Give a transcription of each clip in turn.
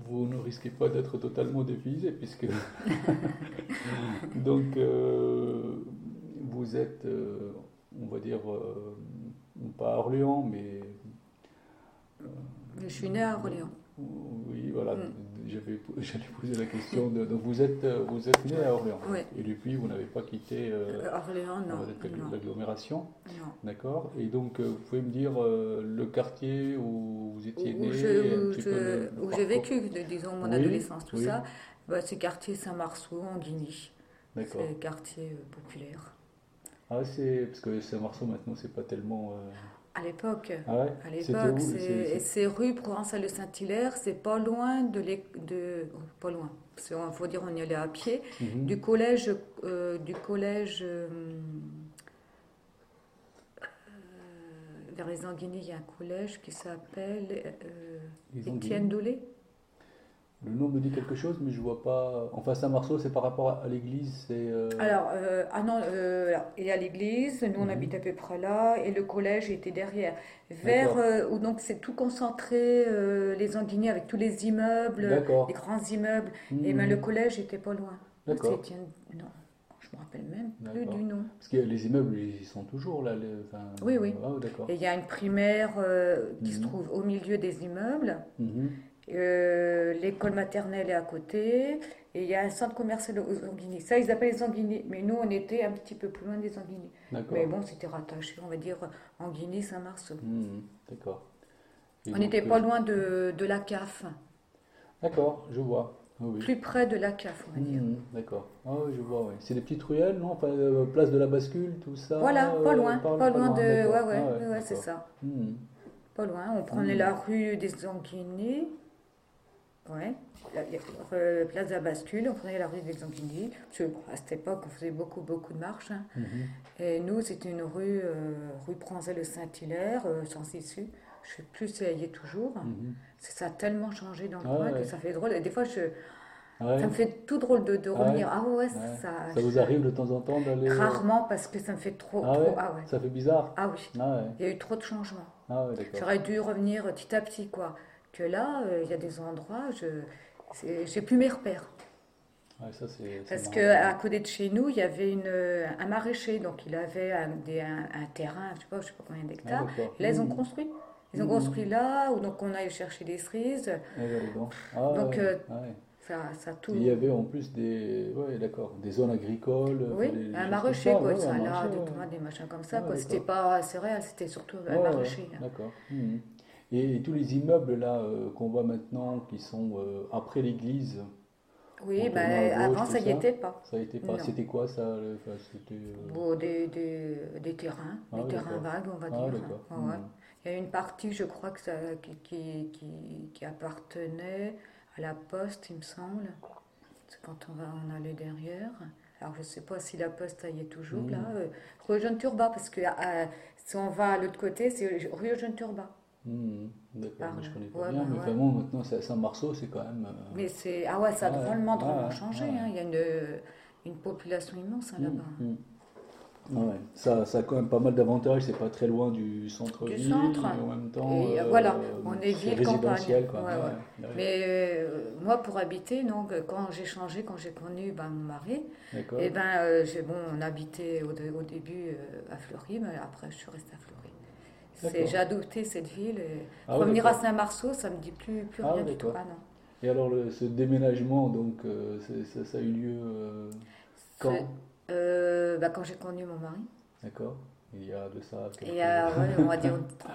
vous ne risquez pas d'être totalement dépaysé, puisque donc vous êtes, on va dire, pas à Orléans, mais Je suis née à Orléans. oui, voilà, Mm. j'allais poser la question. Donc vous êtes né à Orléans, Oui. et depuis vous n'avez pas quitté Orléans, on non. va dire, Non. l'agglomération, Non. d'accord? Et donc vous pouvez me dire le quartier où vous étiez Où, né, un petit peu le où j'ai parcours. vécu, disons, mon Oui, adolescence, tout oui, ça, bah, c'est quartier Saint-Marceau, en Guigny. d'accord. C'est quartier populaire. Ah, c'est parce que Saint-Marceau maintenant c'est pas tellement. À l'époque, Ah ouais? C'était où? c'est rue Provençal-le-Saint-Hilaire, c'est pas loin pas loin, il faut dire on y allait à pied, Mhm. du collège vers les Anguilly, il y a un collège qui s'appelle Les Étienne Anguilles. Dolé. Le nom me dit quelque chose, mais je vois pas. Enfin, Saint-Marceau, c'est par rapport à l'église, c'est. Alors, ah non, alors, il y a l'église, nous on Mhm. habite à peu près là, et le collège était derrière. Vers, D'accord, où donc c'est tout concentré, les Anguigny avec tous les immeubles, les d'accord. grands immeubles, et ben le Mhm. collège était pas loin. Ah, c'est D'accord, Étienne, non, je me rappelle même plus du d'accord. nom. Parce que les immeubles, ils sont toujours là. Enfin, Oui, oui. ah, d'accord. Et il y a une primaire qui se Mhm. trouve au milieu des immeubles. Mhm. L'école maternelle est à côté et il y a un centre commercial aux Anguilly. Ça, ils appellent les Anguilly, mais nous, on était un petit peu plus loin des Anguilly. Mais D'accord. bon, c'était rattaché, on va dire, Anguilly, Saint-Marceau. Mhm. D'accord. Et On donc, n'était pas loin de la CAF, d'accord, je vois. Ah oui. plus près de la CAF, on va dire. D'accord. Ah oui, je vois, oui. C'est des petites ruelles, non? Enfin, place de la bascule, tout ça, Voilà, pas pas loin loin, de... d'accord. Ouais, Ah ouais, ouais, ouais, ouais, c'est d'accord. ça. Mhm. Pas loin, on prenait Mhm. la rue des Anguilly, ouais, place de la bascule, on prenait la rue des Anguilly. Parce que, à cette époque, on faisait beaucoup de marches, hein. Mhm. Et nous, c'était une rue Pranzel-le-Saint-Hilaire, sans issue. Je ne sais plus si elle y est toujours. Mhm. Ça a tellement changé dans le Ah coin que ouais. ça fait drôle. Et des fois, Ah ça ouais. me fait tout drôle de Ah ouais. revenir. Ah ouais, Ouais. ça, Ça vous arrive de temps en temps d'aller. rarement parce que ça me fait Ah trop. ouais? Ah ouais, Ça fait bizarre? ah oui. Ah ouais. Il y a eu trop de changements. Ah ouais, d'accord. J'aurais dû revenir petit à petit, quoi. Que là, il y a des endroits, j'ai plus mes repères. Ouais, ça c'est Parce marrant. qu'à côté de chez nous, il y avait un maraîcher, donc il avait un terrain, je sais pas combien Ah d'hectares. d'accord. Et là, ils ont construit. Ils ont Mhm. construit là, où donc on allait chercher des cerises. Eh ben, dis donc. Ah Donc ouais. Ah ouais. ça Il y tout. avait en plus des. Ouais, d'accord. Des zones agricoles, enfin, Oui, des un choses comme maraîcher, ça. quoi, Ouais, une ouais, un marché, salade, des ouais. tomates, des machins comme ça, Ouais, quoi. C'était d'accord. pas céréales, c'était surtout Ouais, un ouais, maraîcher, hein. d'accord. Mhm. Et tous les immeubles là qu'on voit maintenant, qui sont après l'église, en Oui, tournant à mais gauche, avant, tout ça y ça, était pas. ça a été pas. Non. C'était quoi ça? Enfin, c'était. Bon, Ah des oui, terrains d'accord. vagues, on va Ah dire. d'accord. Ouais, ouais. Mhm. Il y a une partie, je crois, qui appartenait à la poste, il me semble. C'est quand on allait derrière. Alors, je ne sais pas si la poste y est toujours là. Mhm. Rue Eugène Turbat, parce que si on va à l'autre côté, c'est rue Eugène Turbat. Mhm. D'accord, Par mais là. je connais pas Ouais, bien. bah Mais ouais. enfin bon, maintenant c'est à Saint-Marceau, c'est quand même. Mais c'est. Ah ouais, ça a Ah ouais, drôlement ah changé, ouais, hein. Il y a une population immense, hein, ouais. là-bas. Mhm. Ah ouais. Ça a quand même pas mal d'avantages. C'est pas très loin du Du centre-ville, centre. mais en même temps, Et voilà, on est c'est ville-campagne. résidentiel, quoi. Ouais, Ah ouais. ouais, ouais. Mais moi, pour habiter, donc, quand j'ai changé, quand j'ai connu ben, mon mari, et D'accord. ben, bon, on habitait au début à Fleury, mais après, je suis restée à Fleury. J'ai D'accord. adopté cette ville. Et Ah oui, revenir à d'accord. Saint-Marceau, ça me dit plus Ah rien oui, du tout. d'accord. Ah non. Et alors, ce déménagement, donc, ça a eu lieu C'est- quand? bah, quand j'ai connu mon mari. D'accord. Il y a de ça Et quelques. ouais, on va dire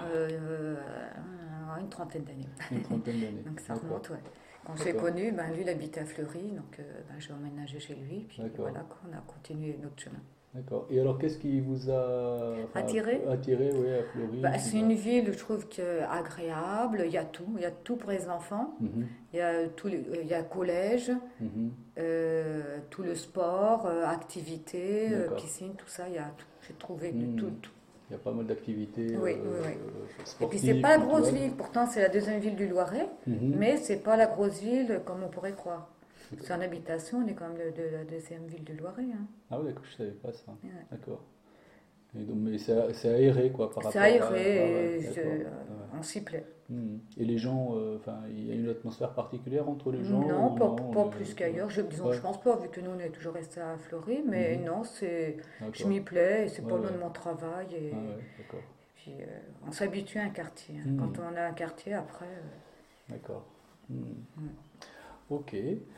une trentaine d'années. Une trentaine d'années. Donc ça D'accord. remonte, ouais. Quand j'ai D'accord. connu, ben, lui, il habitait à Fleury, donc ben, j'ai emménagé chez lui, puis D'accord. voilà, quoi, on a continué notre chemin. D'accord. Et alors, qu'est-ce qui vous a enfin, Attiré, attiré, ouais, à Fleury bah, qui c'est va. une ville, je trouve, agréable, il y a tout pour les enfants, Mhm. il y a collège, Mhm. tout le sport, activités, D'accord. piscine, tout ça, il y a tout. J'ai trouvé de tout, Mhm. tout. Il y a pas mal d'activités Oui, oui, oui. Et puis c'est sportives, pas la grosse culturelles. ville, pourtant c'est la deuxième ville du Loiret, Mhm. mais c'est pas la grosse ville comme on pourrait croire. C'est en habitation, on est quand même de la deuxième ville du Loiret, hein. Ah oui, d'accord, je savais pas ça. Ouais. D'accord. Et donc, mais c'est aéré, quoi, par C'est rapport à... Ah ouais, aéré, et d'accord. Ah ouais. on s'y plaît. Et les gens, enfin, il y a une atmosphère particulière entre les gens Non, ou non? pas plus qu'ailleurs. Disons, Ouais. je pense pas, vu que nous, on est toujours resté à Fleury, mais Mhm. non, je D'accord. m'y plais, et c'est Ouais, pas loin ouais. de mon travail, Ah et ouais, d'accord. puis on s'habitue à un quartier, hein. Quand Mhm. on a un quartier, après, D'accord. Mhm. ouais. Ok.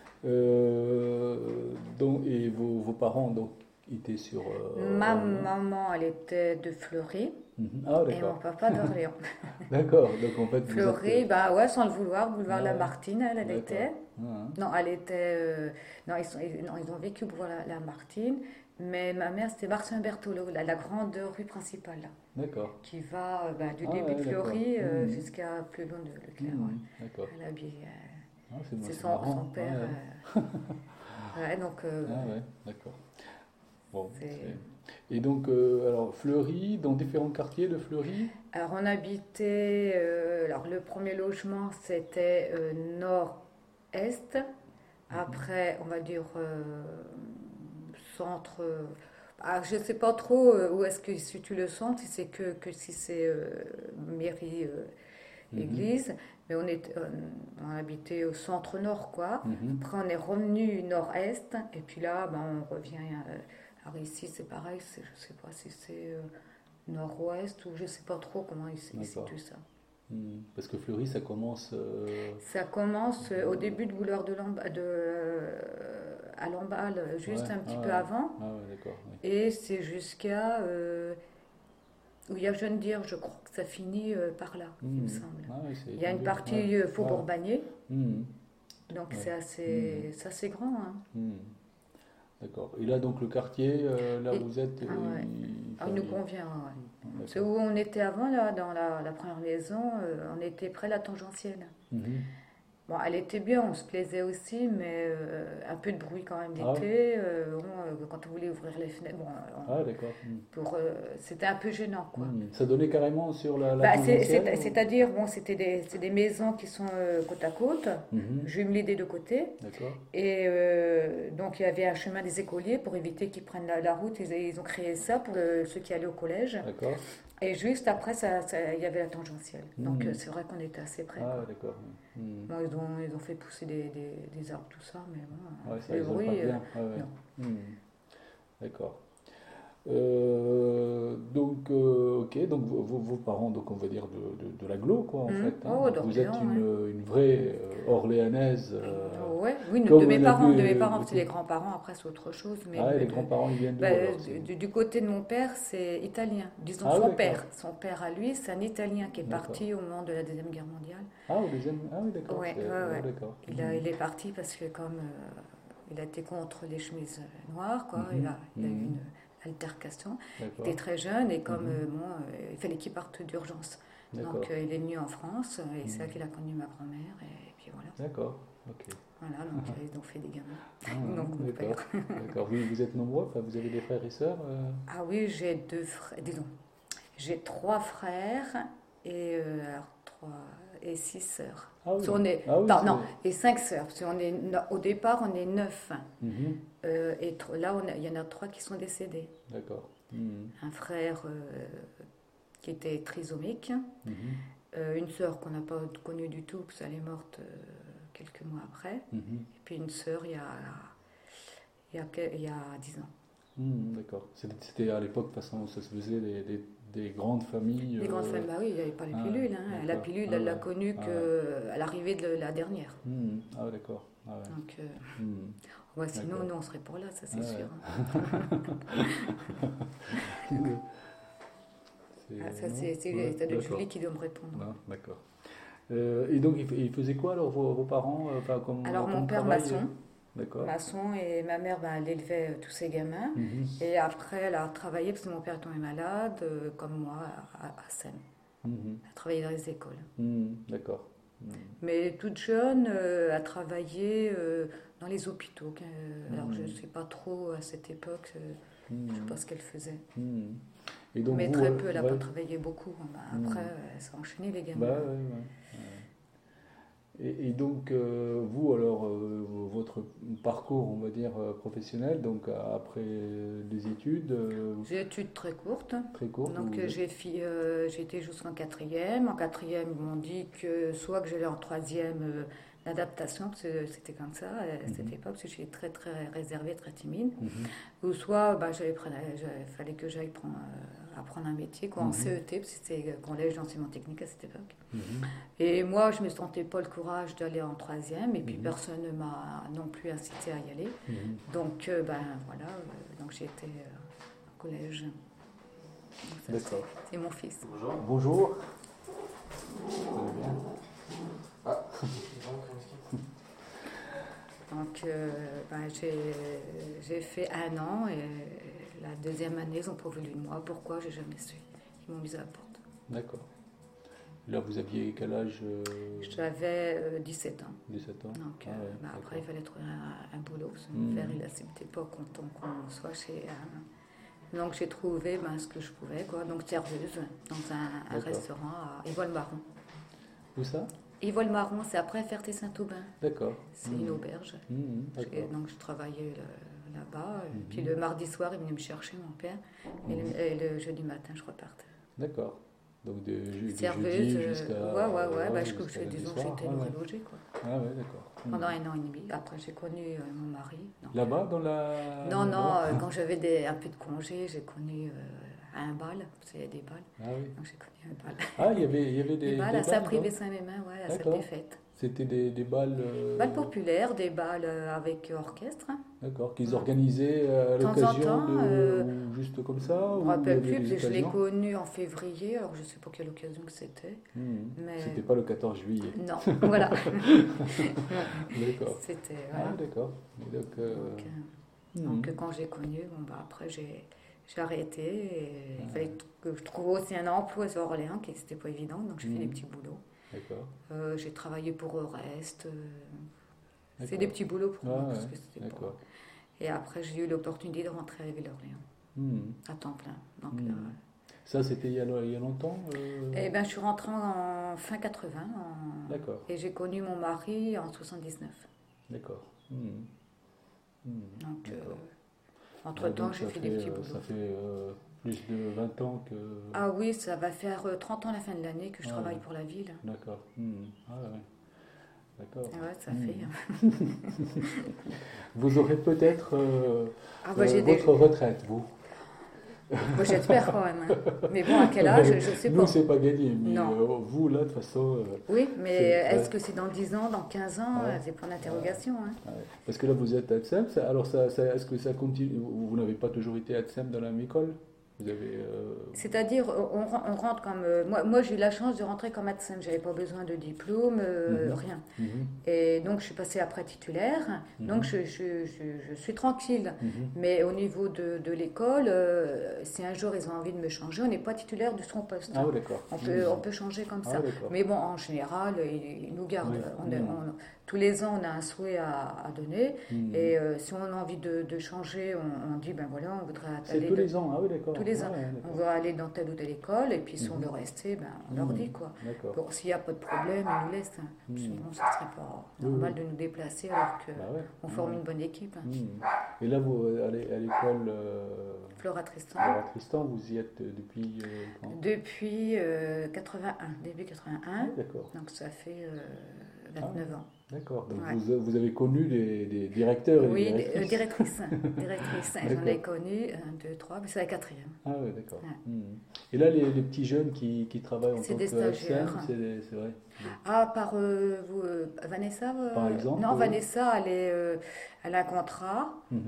Donc, et vos parents donc étaient sur Ma Orléans? maman, elle était de Fleury, Mhm. Ah et mon d'accord. papa d'Orléans. D'accord. Donc en fait vous êtes. Fleury, bah ouais, sans le vouloir, boulevard Ah ouais. Lamartine, elle D'accord. était. Ah, Non, elle était. Non, non, ils ont vécu boulevard Lamartine, mais ma mère, c'était Marcin Berthelot, la grande rue principale, là, d'accord. qui va bah, du Ah début de ouais, d'accord. Fleury Mhm. jusqu'à plus loin de Leclerc. Ouais. D'accord. Elle a habillé, Ah, c'est c'est son marrant. Ah père. ouais. Ouais, donc, Ah ouais, d'accord. Bon, c'est. et donc, alors, Fleury, dans différents quartiers de Fleury? Alors, on habitait. Alors, le premier logement, c'était nord-est. Mhm. Après, on va dire centre. Je ne sais pas trop où est-ce que se situe le centre, si c'est que si c'est mairie, Mhm. église, mais on habitait au centre nord, quoi. Mhm. Après, on est revenu nord-est, et puis là, ben, on revient. Alors ici, c'est pareil, je ne sais pas si c'est nord-ouest ou je ne sais pas trop comment il D'accord. situe ça. Parce que Fleury, ça commence. Ça commence au début de boulevard à Lamballe, Ouais, juste un petit ah peu ouais, avant. ah ouais, d'accord. Ouais. Et c'est jusqu'à où il y a Jeune Dire, je crois que ça finit par là, il me semble. Ah ouais, c'est Il y a une étendu. Ouais, partie ouais. Faubourg Bagné, Mhm. donc Ouais. Mhm. c'est assez grand, hein. Mhm. D'accord. Et là, donc, le quartier, là où Et, vous êtes, ah ouais. Ah, enfin, il nous convient, ouais. C'est d'accord. où on était avant, là, dans la première maison, on était près de la tangentielle. Mhm. Bon, elle était bien, on se plaisait aussi, mais un peu de bruit quand même Ah ouais? d'été. Bon, quand on voulait ouvrir les fenêtres, bon, Ah, d'accord. c'était un peu gênant, quoi. Ça donnait carrément sur la Bah, tangentielle c'est-à-dire, bon, c'est des maisons qui sont côte à côte, Mhm. jumelées des deux côtés. D'accord. Et donc, il y avait un chemin des écoliers pour éviter qu'ils prennent la route. Ils ont créé ça pour ceux qui allaient au collège. D'accord. Et juste après, il y avait la tangentielle. Donc, Mhm. c'est vrai qu'on était assez près, Ah, quoi. ouais, d'accord. Bon, ils ont fait pousser des arbres, tout ça, mais bon, Ouais, ça le isole pas bruit, bien. Ouais, ouais. non. Mhm. D'accord. Donc, ok, donc vos parents, donc on va dire de l'agglo, quoi, en fait, hein. Oh, Donc vous êtes d'Orléans, ouais. une vraie Orléanaise, Ouais, oui, comme de mes parents, du c'est coup. les grands-parents, après c'est autre chose, Ah, et les grands-parents, ils viennent bah, d'où alors? du côté de mon père, c'est italien. Disons Ah oui, d'accord. son père à lui, c'est un Italien qui est D'accord. parti au moment de la Deuxième Guerre mondiale. Ah, au deuxième. Ah oui, d'accord. Ouais, ouais, Ouais, ouais. d'accord. Il est parti parce que comme il a été contre les chemises noires, quoi, Mhm. il a eu une Mhm. altercation. Il était D'accord. très jeune et comme Mhm. bon, il fallait qu'il parte d'urgence. Donc D'accord. il est venu en France et c'est là Mhm. qu'il a connu ma grand-mère et puis voilà. D'accord. Ok. Voilà, donc ils ont fait des gamins. Ah, Donc mon d'accord. père. D'accord. Vous êtes nombreux? Enfin, vous avez des frères et sœurs? Ah oui, j'ai deux frères, disons, j'ai trois frères et alors, et six sœurs. Ah Parce oui. qu'on est, Ah oui, non, non, c'est. et cinq sœurs. Parce qu'on est, au départ, on est neuf. Mhm. Là, il y en a trois qui sont décédés. D'accord. Mhm. Un frère qui était trisomique, Mhm. une sœur qu'on n'a pas connue du tout, parce qu'elle est morte quelques mois après, Mhm. et puis une sœur il y a 10 ans. D'accord. C'était à l'époque, de toute façon, ça se faisait des grandes familles. Les grandes femmes, bah oui, il n'y avait pas les Ah, pilules, hein. La d'accord. pilule, Ah elle l'a ouais. connue Ah ouais. qu'à l'arrivée de la dernière. Ah ouais, d'accord. Ah ouais. Donc, Mhm. ouais, sinon, D'accord. nous, on serait pour là, ça Ah c'est sûr, ouais. Ah, ça, Non? c'est Ouais, de Julie d'accord. qui doit me répondre. Non, d'accord. Et donc, ils faisaient quoi alors vos parents, enfin, Alors, mon comme père, travail? maçon. D'accord. Maçon, et ma mère, ben, elle élevait tous ses gamins. Mhm. Et après, elle a travaillé, parce que mon père est tombé malade, comme moi, à Seine. Mhm. Elle a travaillé dans les écoles. D'accord. Mais toute jeune, elle a travaillé dans les hôpitaux. Alors, je ne sais pas trop à cette époque, je ne sais Mhm. pas ce qu'elle faisait. Mhm. Et donc Mais vous, très peu, elle n'a pas ouais. travaillé beaucoup. Ben, après, Mhm. elle s'est enchaînée, les Bah gamins. ouais, ouais. Et donc vous alors, votre votre parcours, on va dire, professionnel, donc après des études J'ai études très courtes. très courtes. Donc j'ai été jusqu'en quatrième. En quatrième, ils m'ont dit que soit que j'allais en troisième d'adaptation, parce que c'était comme ça à cette époque, parce que j'étais très très réservée, très timide, ou soit fallait que j'aille apprendre un métier, quoi, en CET, parce que c'était collège d'enseignement technique à cette époque. Et moi, je ne me sentais pas le courage d'aller en troisième, et puis personne ne m'a non plus incité à y aller. Donc voilà, donc j'ai été au collège. Donc ça, D'accord. c'est mon fils. Bonjour. Bonjour. Vous allez bien? Ah. Donc j'ai fait 1 an et la deuxième année, ils n'ont pas voulu de moi. Pourquoi? J'ai jamais su. Ils m'ont mise à la porte. D'accord. Là, vous aviez quel âge J'avais 17 ans. 17 ans. Donc après, d'accord. il fallait trouver un boulot. Mon père, il n'acceptait pas qu'on soit chez Donc j'ai trouvé ce que je pouvais, quoi. Donc serveuse dans un D'accord. restaurant à Yvol-Marron. Où ça? Yvol-Marron, c'est après Ferté-Saint-Aubin. D'accord. C'est une auberge. D'accord. Donc je travaillais là-bas. Et puis le mardi soir, il venait me chercher, mon père. Et le jeudi matin, je repartais. D'accord. Donc de Serveuse, jeudi jusqu'à... ouais, jusqu'à disons que lundi soir. j'étais nourrie logée, quoi. Ah ouais, d'accord. Pendant 1 an et demi. Après, j'ai connu mon mari. Donc, Là-bas, dans la... non, là-bas quand j'avais un peu de congé, j'ai connu un bal, parce qu'il y a des balles. Ah oui. Donc j'ai connu un bal. Ah, il y avait Des balles des à balles, Saint-Privé-Saint-Mémin, ouais, à la salle D'accord. des fêtes. C'était des balles... Balles populaires, des balles avec orchestre. D'accord, qu'ils organisaient à De temps en l'occasion temps, ou juste comme ça? Je ou me rappelle il y plus, avait parce que des je l'ai occasions? connu en février, alors je ne sais pas quelle occasion que c'était. Mais... C'était pas le 14 juillet. Non, voilà. D'accord. C'était... Ah, Voilà. d'accord. Et Donc, quand j'ai connu, après j'ai arrêté. Et il fallait que je trouve aussi un emploi sur Orléans, qui n'était pas évident, donc j'ai fait des petits boulots. D'accord. J'ai travaillé pour Eurest. C'est D'accord. des petits boulots pour moi, Ah, parce ouais, que c'était pas... d'accord. Et après, j'ai eu l'opportunité de rentrer à la Ville-Orléans, à temps plein. Donc, Ça, c'était il y a longtemps eh ben, je suis rentrée en fin 80. D'accord. Et j'ai connu mon mari en 79. D'accord. Donc, D'accord. entre-temps, donc j'ai ça fait des petits boulots. Ça fait plus de 20 ans que... Ah oui, ça va faire 30 ans à la fin de l'année que je travaille pour la ville. D'accord. Ah ouais. D'accord. Ouais, ça fait. Vous aurez peut-être votre retraite, vous. Moi, j'espère quand même. Mais bon, à quel âge, je ne sais pas. Nous, c'est pas gagné. Mais Non. vous, là, de toute façon... Oui, mais est-ce que c'est dans 10 ans, dans 15 ans? Ouais. C'est pour l'interrogation. Ouais. Parce que là, vous êtes à Tsem. Alors, est-ce que ça continue? Vous n'avez pas toujours été à Tsem dans la même école? Vous avez... C'est-à-dire, on rentre comme... moi, j'ai eu la chance de rentrer comme ATSEM. Je n'avais pas besoin de diplôme, rien. Et donc, je suis passée après titulaire. Donc, je suis tranquille. Mais au niveau de l'école, si un jour ils ont envie de me changer, on n'est pas titulaire de son poste. Ah, oui, d'accord. On peut changer comme ça. Mais bon, en général, ils nous gardent. Tous les ans, on a un souhait à donner. Et si on a envie de changer, on dit, ben voilà, on voudrait aller... C'est tous les ans, ah oui, d'accord. Tous les ans. On va aller dans telle ou telle école, et puis si on veut rester, ben, on leur dit, quoi. Bon, s'il n'y a pas de problème, ils nous laissent. Sinon, ça ne serait pas normal de nous déplacer alors qu'on forme une bonne équipe. Et là, vous allez à l'école Flora Tristan. Flora Tristan, vous y êtes depuis quand? Depuis 81, début 81. D'accord. Donc ça fait 29 ans. D'accord. Donc vous avez connu des directeurs et oui, des directrices. directrices. J'en ai connu 1, 2, 3, mais c'est la 4e. Ah oui, d'accord. Et là, les petits jeunes qui travaillent en tant que stagiaires. c'est vrai. Ah, par Vanessa Par exemple. Non, Vanessa, elle a un contrat.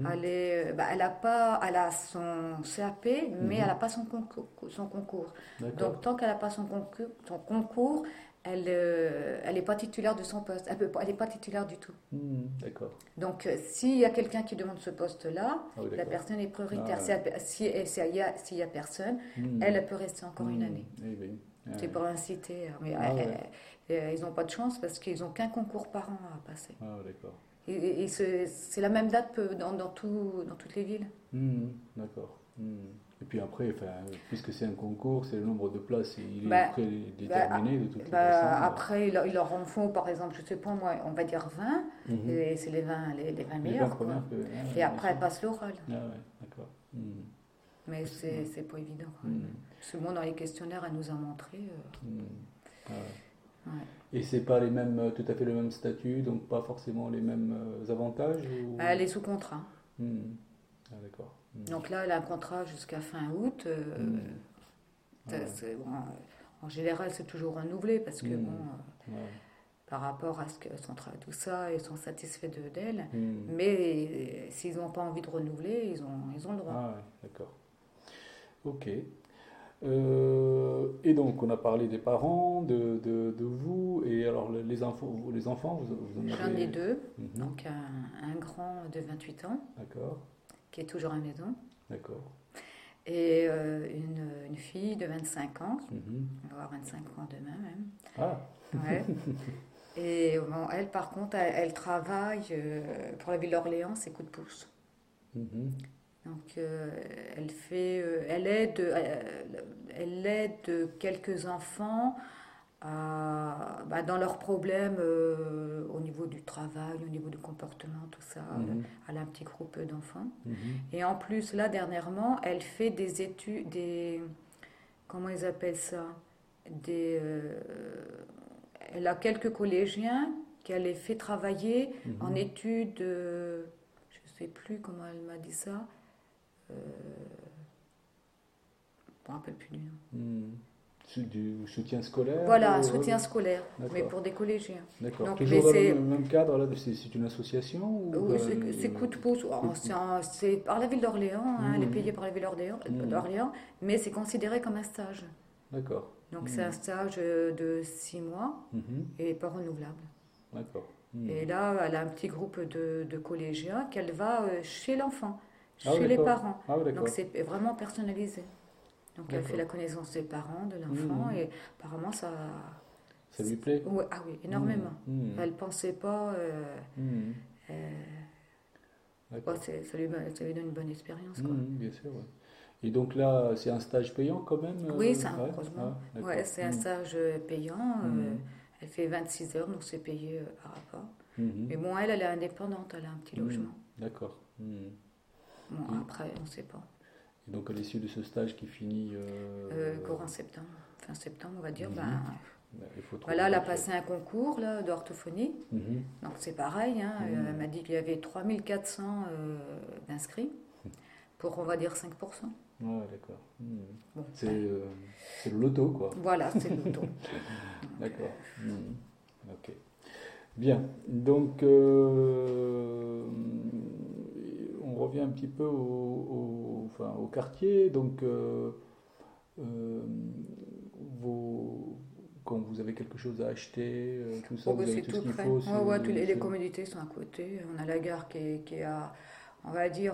Elle a son CAP, mais elle n'a pas son concours. Donc, tant qu'elle n'a pas son concours, elle n'est pas titulaire de son poste. Elle n'est pas titulaire du tout. D'accord. Donc, s'il y a quelqu'un qui demande ce poste-là, la personne est prioritaire. S'il n'y a personne, elle peut rester encore une année. C'est pour inciter. Mais ils n'ont pas de chance parce qu'ils n'ont qu'un concours par an à passer. Ah, d'accord. Et c'est la même date dans toutes les villes. D'accord. Et puis après, puisque c'est un concours, c'est le nombre de places, il est Ben, prédéterminé de toute ben, façon. après, ils leur en font, par exemple, je sais pas moi, on va dire 20, et c'est les 20 Les 20 meilleurs, quoi. premières Et après, elles passent l'oral. Ah ouais, d'accord. Mais c'est pas évident, quand même. Parce que bon, dans les questionnaires, elle nous a montré. Ah ouais. Ouais. Et c'est pas les mêmes, tout à fait le même statut, donc pas forcément les mêmes avantages ou... Elle est sous contrat. Ah d'accord. Donc là, elle a un contrat jusqu'à fin août. Bon, en général, c'est toujours renouvelé parce que bon, par rapport à ce que son travail, tout ça, ils sont satisfaits d'elle. Mais s'ils n'ont pas envie de renouveler, ils ont le droit. Ah ouais, d'accord. Ok. Et donc, on a parlé des parents, de vous, et alors les enfants, vous en avez... J'en ai deux. Donc un grand de 28 ans, d'accord, qui est toujours à la maison, d'accord, et une fille de 25 ans, elle va avoir 25 ans demain même. Ah, Ouais. Et bon, elle, par contre, elle travaille pour la ville d'Orléans, c'est coup de pouce. Donc, elle aide quelques enfants dans leurs problèmes au niveau du travail, au niveau du comportement, tout ça. Elle a un petit groupe d'enfants. Et en plus, là, dernièrement, elle fait des études, comment ils appellent ça? Elle a quelques collégiens qu'elle les fait travailler en études, je ne sais plus comment elle m'a dit ça. Je ne me rappelle plus du nom. Du soutien scolaire. Voilà, un soutien scolaire, d'accord, mais pour des collégiens. D'accord. Donc, toujours dans le même cadre, là, c'est une association ou c'est coup de pouce. C'est par la ville d'Orléans, elle est payée par la ville d'Orléans, mais c'est considéré comme un stage. D'accord. Donc c'est un stage de 6 mois et pas renouvelable. D'accord. Et là, elle a un petit groupe de collégiens qu'elle va chez l'enfant, Ah, chez les d'accord. parents. Ah, d'accord. Donc c'est vraiment personnalisé. Donc elle fait la connaissance des parents, de l'enfant, et apparemment ça lui plaît? Ouais, ah oui, énormément. Elle ne pensait pas... ça lui donne une bonne expérience. Bien sûr, ouais. Et donc là, c'est un stage payant quand même? Oui, c'est heureusement. C'est un stage payant. Elle fait 26 heures, donc c'est payé par rapport. Mais bon, elle est indépendante, elle a un petit logement. D'accord. Bon, après, on ne sait pas. Et donc à l'issue de ce stage qui finit... courant septembre, fin septembre, on va dire, il faut trouver là, elle a passé un concours d'orthophonie. Donc c'est pareil, elle m'a dit qu'il y avait 3400 d'inscrits pour, on va dire, 5%. Ouais, d'accord. Bon, c'est le loto, quoi. Voilà, c'est le loto. D'accord. Ok. Bien. Donc, on revient un petit peu au quartier. Donc, quand vous avez quelque chose à acheter, tout ça, vous avez tout ce qu'il faut. Les commodités sont à côté. On a la gare qui est à, on va dire,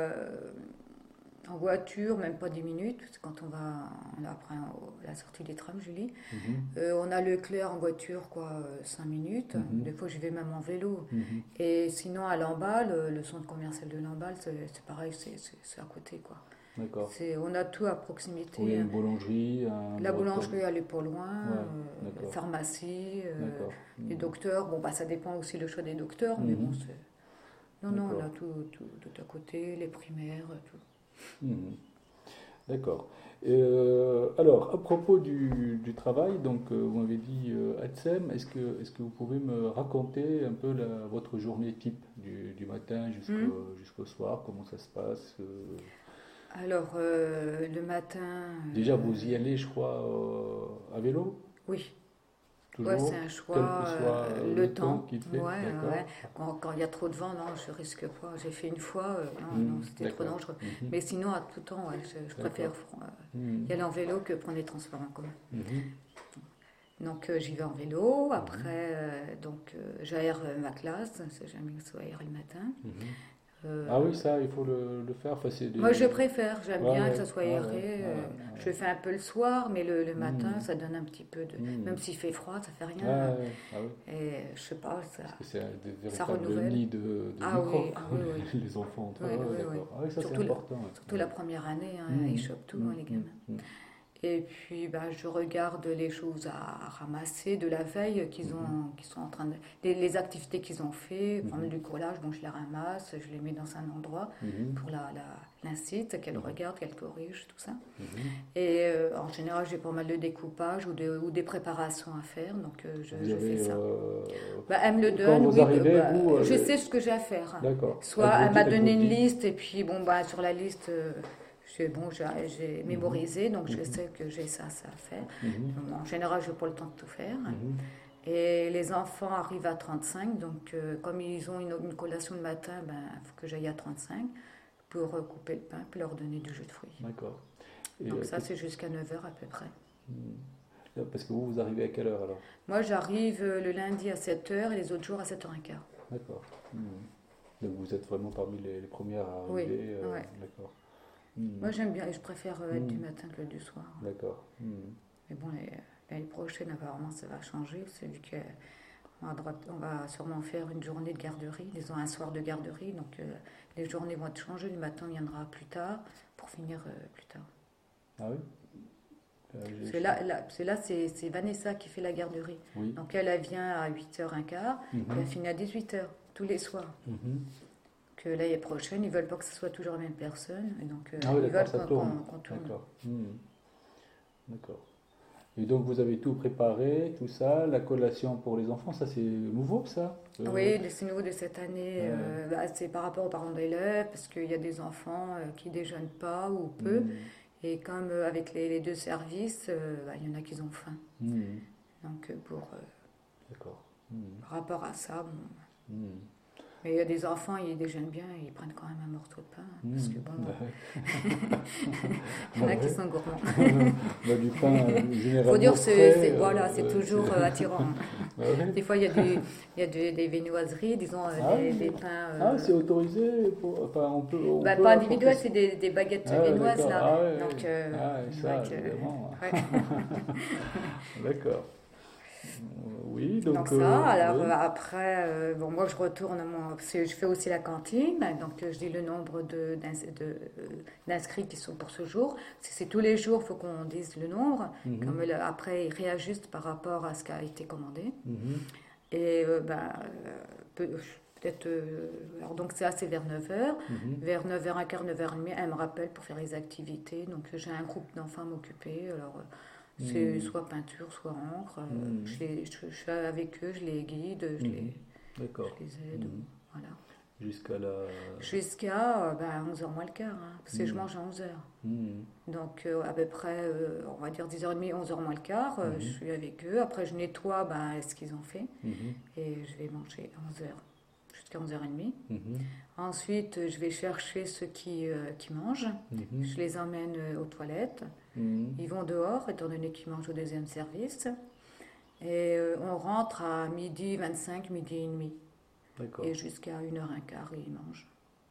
en voiture, même pas 10 minutes, parce que quand on va après la sortie des trams, Julie, on a Leclerc en voiture, 5 minutes. Des fois, je vais même en vélo. Et sinon, à Lamballe, le centre commercial de Lamballe, c'est pareil, c'est à côté, quoi. D'accord. On a tout à proximité. Il y a une boulangerie. La boulangerie, elle est pas loin. Pharmacie, les docteurs. Bon, ça dépend aussi le choix des docteurs, mais bon, on a tout à côté, les primaires, tout. D'accord. Alors, à propos du travail, donc vous m'avez dit ATSEM, est-ce que vous pouvez me raconter un peu votre journée type du matin jusqu'au soir, comment ça se passe Alors, le matin... Déjà, vous y allez, je crois, à vélo? Oui. Toujours, c'est un choix, quel que soit le temps qui fait. Quand il y a trop de vent, non, je risque pas. J'ai fait une fois, non, c'était trop dangereux. Mais sinon, à tout temps, je préfère y aller en vélo que prendre les transports en commun. Donc, j'y vais en vélo. Après, j'aère ma classe. J'aime que ce soit aéré le matin. Ah oui, ça, il faut le faire. Enfin, Moi, je préfère, j'aime Ouais, bien ouais, que ça soit ouais, aéré. ouais, ouais, Je le fais un peu le soir, mais le matin, Mm. ça donne un petit peu de. Mm. Même s'il fait froid, ça fait Ouais, rien. ouais, ah oui. Et je sais pas, Parce que c'est des ça véritables renouvelle. nids de Ah microbes, oui, ah quoi, oui, oui. les enfants entre Oui, eux. Ah ouais, oui, oui. d'accord. Ah oui, ça, c'est Surtout, important. surtout Ouais. la première année, hein, Mm. ils chopent tout, Mm, hein, les mm, gamins. mm, Et puis, ben, je regarde les choses à ramasser de la veille qu'ils sont en train de. Les activités qu'ils ont fait, par exemple mhm, du collage, bon, je les ramasse, je les mets dans un endroit mhm, pour l'incite, qu'elle mhm, regarde, qu'elle corrige, tout ça. mhm. Et en général, j'ai pas mal de découpage ou des préparations à faire, donc Vous je fais avez, ça. Bah, elle me le quand donne, vous oui, arrivez, vous, je sais ce que j'ai à faire. d'accord. Soit elle m'a Elle vous donné une dit. liste, et puis bon, bah, sur la liste, j'ai Mhm, mémorisé, donc je mhm, sais que j'ai ça à faire. mhm, En général, je n'ai pas le temps de tout faire. mhm. Et les enfants arrivent à 35, donc comme ils ont une collation le matin, ben, il faut que j'aille à 35 pour couper le pain puis leur donner du jus de fruits. D'accord. Et, Donc ça, c'est jusqu'à 9 heures à peu près. parce que vous arrivez à quelle heure alors? Moi, j'arrive le lundi à 7 heures et les autres jours à 7h15. D'accord. Donc vous êtes vraiment parmi les premières à Oui, arriver. ouais. D'accord. Moi, j'aime bien et je préfère être du matin que du soir. D'accord. Mais bon, l'année prochaine, apparemment, ça va changer. C'est vu qu'on va sûrement faire une journée de garderie, disons un soir de garderie. Donc, les journées vont être changées. Le matin viendra plus tard pour finir plus tard. Ah oui? C'est là, c'est Vanessa qui fait la garderie. Oui. Donc, elle vient à 8h15 et elle finit à 18h tous les soirs. Que l'année prochaine, ils veulent pas que ce soit toujours la même personne. Et donc, Ah oui, ils veulent ça tourne. qu'on tourne. D'accord. D'accord. Et donc vous avez tout préparé, tout ça, la collation pour les enfants, ça c'est nouveau ça? Oui, c'est nouveau de cette année. Ouais. C'est par rapport aux parents d'élèves, parce qu'il y a des enfants qui déjeunent pas ou peu. Et comme avec les deux services, il y en a qui ont faim. Donc D'accord. par rapport à ça, bon. Mais il y a des enfants, ils déjeunent bien et ils prennent quand même un morceau de pain. Parce que bon, il y en a qui sont gourmands. Du pain généralement Faut dire, frais, voilà, c'est toujours attirant. Ouais. Des fois, il y a des viennoiseries, disons, des pains. Ah, c'est autorisé enfin, on peut Pas individuel, c'est des baguettes viennoises d'accord. là. Ah, ouais. Donc, ça, évidemment. ouais. D'accord. Oui, donc ça, alors oui. après, bon, moi je retourne parce que je fais aussi la cantine, donc je dis le nombre d'inscrits qui sont pour ce jour. Si c'est tous les jours, il faut qu'on dise le nombre. Comme après, ils réajustent par rapport à ce qui a été commandé. Et peut-être. Alors donc ça, c'est vers 9h. Vers 9h15, 9h30, elle me rappelle pour faire les activités. Donc j'ai un groupe d'enfants à m'occuper. Alors. C'est soit peinture, soit encre. Je suis avec eux, je les guide, je les aide. Voilà. Jusqu'à 11h moins le quart, hein, parce que je mange à 11h. Donc à peu près, on va dire 10h30, 11h moins le quart, je suis avec eux. Après, je nettoie ce qu'ils ont fait et je vais manger à 11h. Jusqu'à 11h30. Ensuite, je vais chercher ceux qui mangent. Je les emmène aux toilettes. Ils vont dehors, étant donné qu'ils mangent au deuxième service. Et on rentre à 12h25, 12h30. D'accord. Et jusqu'à 1h15, ils mangent.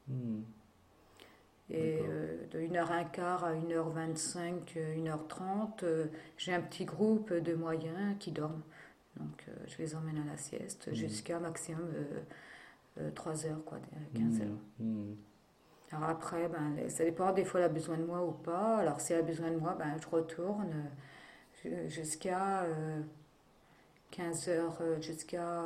Et de 1h15 à 1h25, 1h30, j'ai un petit groupe de moyens qui dorment. Donc, je les emmène à la sieste jusqu'à maximum 3 heures, 15 heures. Alors après, ça dépend, des fois elle a besoin de moi ou pas. Alors si elle a besoin de moi, je retourne jusqu'à 15 heures, jusqu'à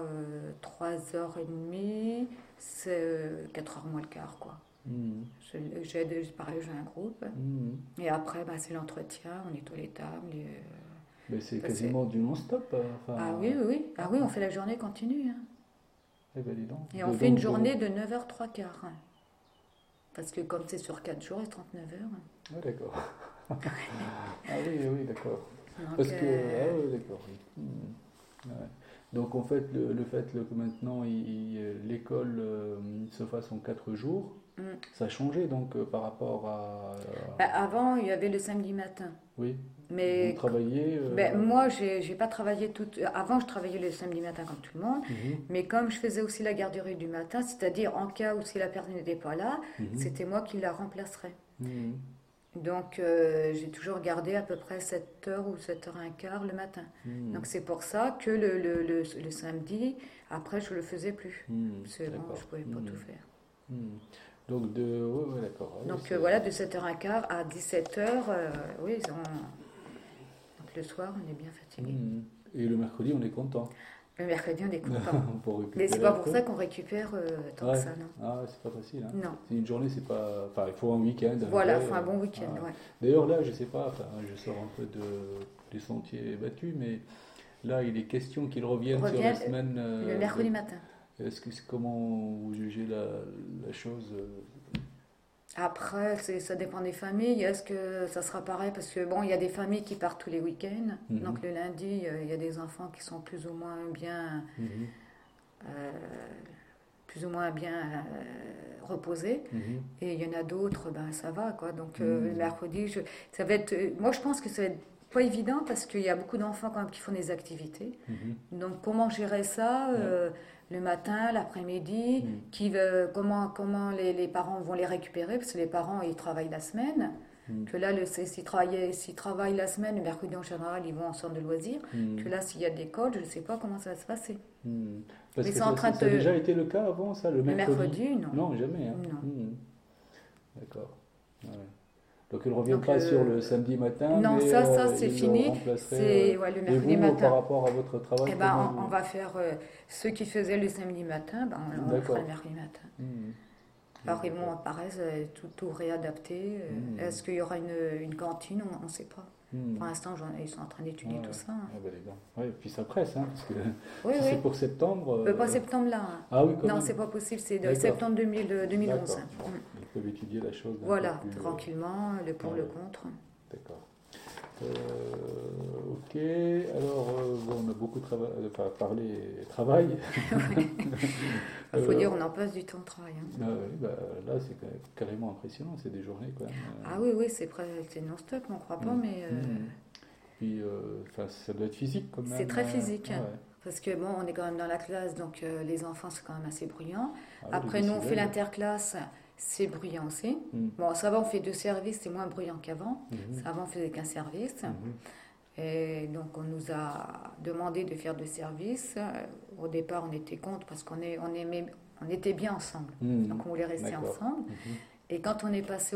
3h30, c'est 4h moins le quart, quoi. Pareil, j'ai un groupe. Et après, c'est l'entretien, on nettoie les tables. Mais c'est quasiment du non-stop. Ah oui. Ah oui, on fait la journée continue. Hein. Eh ben, dis donc. Et on fait une journée de 9h 3/4. Hein. Parce que comme c'est sur 4 jours, c'est 39 heures. Hein. Ah d'accord. Ah oui, d'accord. Donc, Parce que, d'accord. Ouais. Donc en fait, le fait que maintenant l'école se fasse en 4 jours, ça a changé donc par rapport à... Avant, il y avait le samedi matin. Oui, vous Mais travaillez... moi, j'ai pas travaillé tout. Avant, je travaillais le samedi matin comme tout le monde. Mhm, Mais comme je faisais aussi la garderie du matin, c'est-à-dire en cas où si la personne n'était pas là, mhm, c'était moi qui la remplacerais. mhm, Donc, j'ai toujours gardé à peu près 7 heures ou 7h15 le matin. mhm, Donc, c'est pour ça que le samedi, après, je le faisais plus. mhm, Parce que bon, je d'accord. pouvais pas tout faire. Mhm. Donc ouais, ouais, d'accord. Ouais, Donc, voilà, de 7h15 à 17h, oui, donc le soir, on est bien fatigué. mhm. Et le mercredi, on est content Le mercredi, on est content. pour Mais c'est récupérer pas un pour peu. ça qu'on récupère tant que Ouais. ça, non. Ah, c'est pas facile, hein. Non. C'est une journée, c'est pas... Enfin, il faut un week-end, un Voilà, vrai, faut un bon week-end, ouais. ouais. D'ailleurs, là, je sais pas, enfin, je sors un peu des sentiers battus, mais là, il est question qu'ils reviennent sur Revient la semaine... le mercredi matin. Est-ce que c'est comment vous jugez la chose Après, ça dépend des familles. Est-ce que ça sera pareil? Parce que bon, il y a des familles qui partent tous les week-ends. Mhm, Donc le lundi, il y a des enfants qui sont mhm, euh, plus ou moins bien reposés. mhm, Et il y en a d'autres, ben ça va quoi. Donc le mhm, mercredi, ça va être. Moi, je pense que ça va être pas évident parce qu'il y a beaucoup d'enfants quand même qui font des activités. mhm. Donc comment gérer ça Ouais. le matin, l'après-midi, Mhm, comment les parents vont les récupérer, parce que les parents ils travaillent la semaine, mhm, que là s'ils travaillent la semaine, le mercredi en général ils vont en centre de loisirs, mhm, que là s'il y a de l'école, je ne sais pas comment ça va se passer. mhm. Parce Mais que c'est en train ça a de... déjà été le cas avant, ça, le Le mercredi? mercredi, non. Non, jamais, hein. Non. Mhm. D'accord. Ouais. Donc il ne revient Donc pas sur le samedi matin, non, mais ça c'est il le fini, remplacerait. c'est ouais, le Et mercredi vous, par matin. rapport à votre travail, Eh ben, comment on vous... va faire ceux qui faisaient le samedi matin, ben, on le fera le D'accord. mercredi matin. Mhm. Alors ils vont D'accord. apparaître tout réadapté. Mhm. Est-ce qu'il y aura une cantine? On ne sait pas. Pour Mhm. l'instant, ils sont en train Ouais, d'étudier tout ça. ah, bah, les gars. Ouais, et puis ça presse, hein, parce que Oui, si c'est oui. pour septembre. Pas septembre là. Hein. Ah oui, quand Non, même. c'est pas possible. C'est de D'accord. septembre 2011. D'accord. Bon, ils peuvent étudier la chose d'un peu Voilà, plus. tranquillement, le pour, le Ouais, contre. d'accord. Ok, alors bon, on a beaucoup parlé travail. Il faut Euh, dire, on en passe du temps de travail. Hein. oui, bah, là, c'est carrément impressionnant, c'est des journées quand même. Ah oui, oui, c'est non-stop, on ne croit pas, mais Puis, ça doit être physique quand même. c'est très physique. Ouais. Parce que bon, on est quand même dans la classe, donc les enfants, c'est quand même assez bruyant. Ah oui, Après, les nous, on fait décibels. l'interclasse, c'est bruyant aussi. Mhm. Bon, ça va, on fait 2 services, c'est moins bruyant qu'avant. Mhm. Avant, on faisait qu'un service. Mhm. Et donc, on nous a demandé de faire 2 services. Au départ, on était contre parce on était bien ensemble. Mhm. Donc, on voulait rester D'accord. ensemble. Mhm. Et quand on est passé